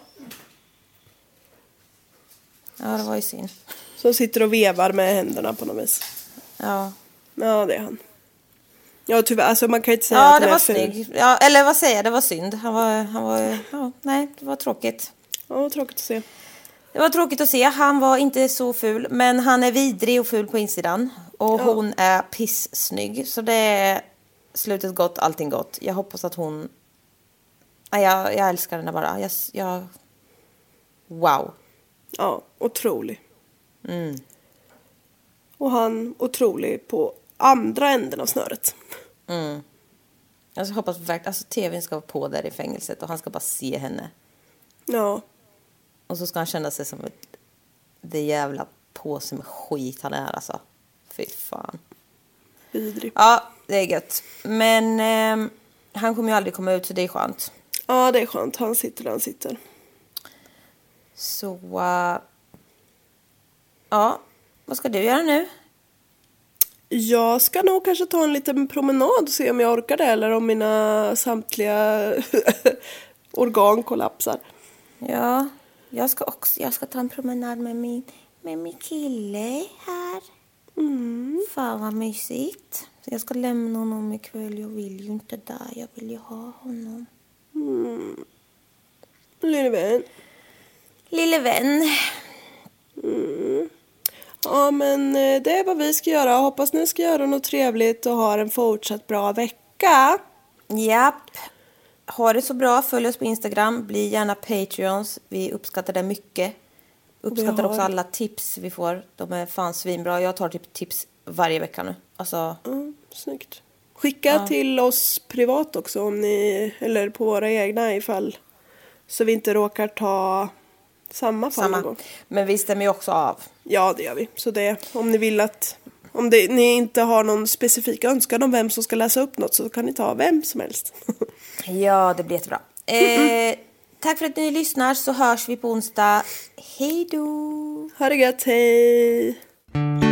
Speaker 9: Ja, det var ju synd.
Speaker 8: Som sitter och vevar med händerna på något vis.
Speaker 9: Ja.
Speaker 8: Ja, det är han. Ja, tyvärr, alltså man kan inte säga
Speaker 9: att
Speaker 8: det
Speaker 9: var snygg. Ja, eller vad säger jag? Det var synd. Han var nej, det var tråkigt.
Speaker 8: Ja, tråkigt att se.
Speaker 9: Det var tråkigt att se. Han var inte så ful, men han är vidrig och ful på insidan. Och hon är pissnygg. Så det är slutet gott, allting gott. Jag hoppas att hon... Jag älskar henne bara. Wow.
Speaker 8: Ja, otrolig. Och han otrolig på andra änden av snöret.
Speaker 9: Jag hoppas verkligen... Alltså tvn ska vara på där i fängelset och han ska bara se henne.
Speaker 8: Ja.
Speaker 9: Och så ska han känna sig som det jävla påse med skit han är alltså. Fy fan.
Speaker 8: Vidrig.
Speaker 9: Ja, det är gött. Men han kommer ju aldrig komma ut så det är skönt.
Speaker 8: Ja, det är skönt. Han sitter där han sitter.
Speaker 9: Så, ja. Vad ska du göra nu?
Speaker 8: Jag ska nog kanske ta en liten promenad och se om jag orkar det. Eller om mina samtliga organ kollapsar.
Speaker 9: Ja, jag ska ta en promenad med min kille här. Fan vad mysigt. Så jag ska lämna honom ikväll. Jag vill ju inte där. Jag vill ju ha honom. Lille vän.
Speaker 8: Ja, men det är vad vi ska göra. Hoppas ni ska göra något trevligt och ha en fortsatt bra vecka.
Speaker 9: Japp. Ha det så bra. Följ oss på Instagram. Bli gärna Patreons. Vi uppskattar det mycket. Uppskattar också alla tips vi får. De är fan svinbra. Jag tar typ tips varje vecka nu. Alltså...
Speaker 8: snyggt. Skicka till oss privat också om ni, eller på våra egna ifall, så vi inte råkar ta samma.
Speaker 9: Men vi stämmer ju också av.
Speaker 8: Ja, det gör vi. Så det, om ni vill att, ni inte har någon specifik önskan om vem som ska läsa upp något, så kan ni ta vem som helst.
Speaker 9: Ja, det blir jättebra. Tack för att ni lyssnar, så hörs vi på onsdag. Hej då!
Speaker 8: Ha det gött, hej!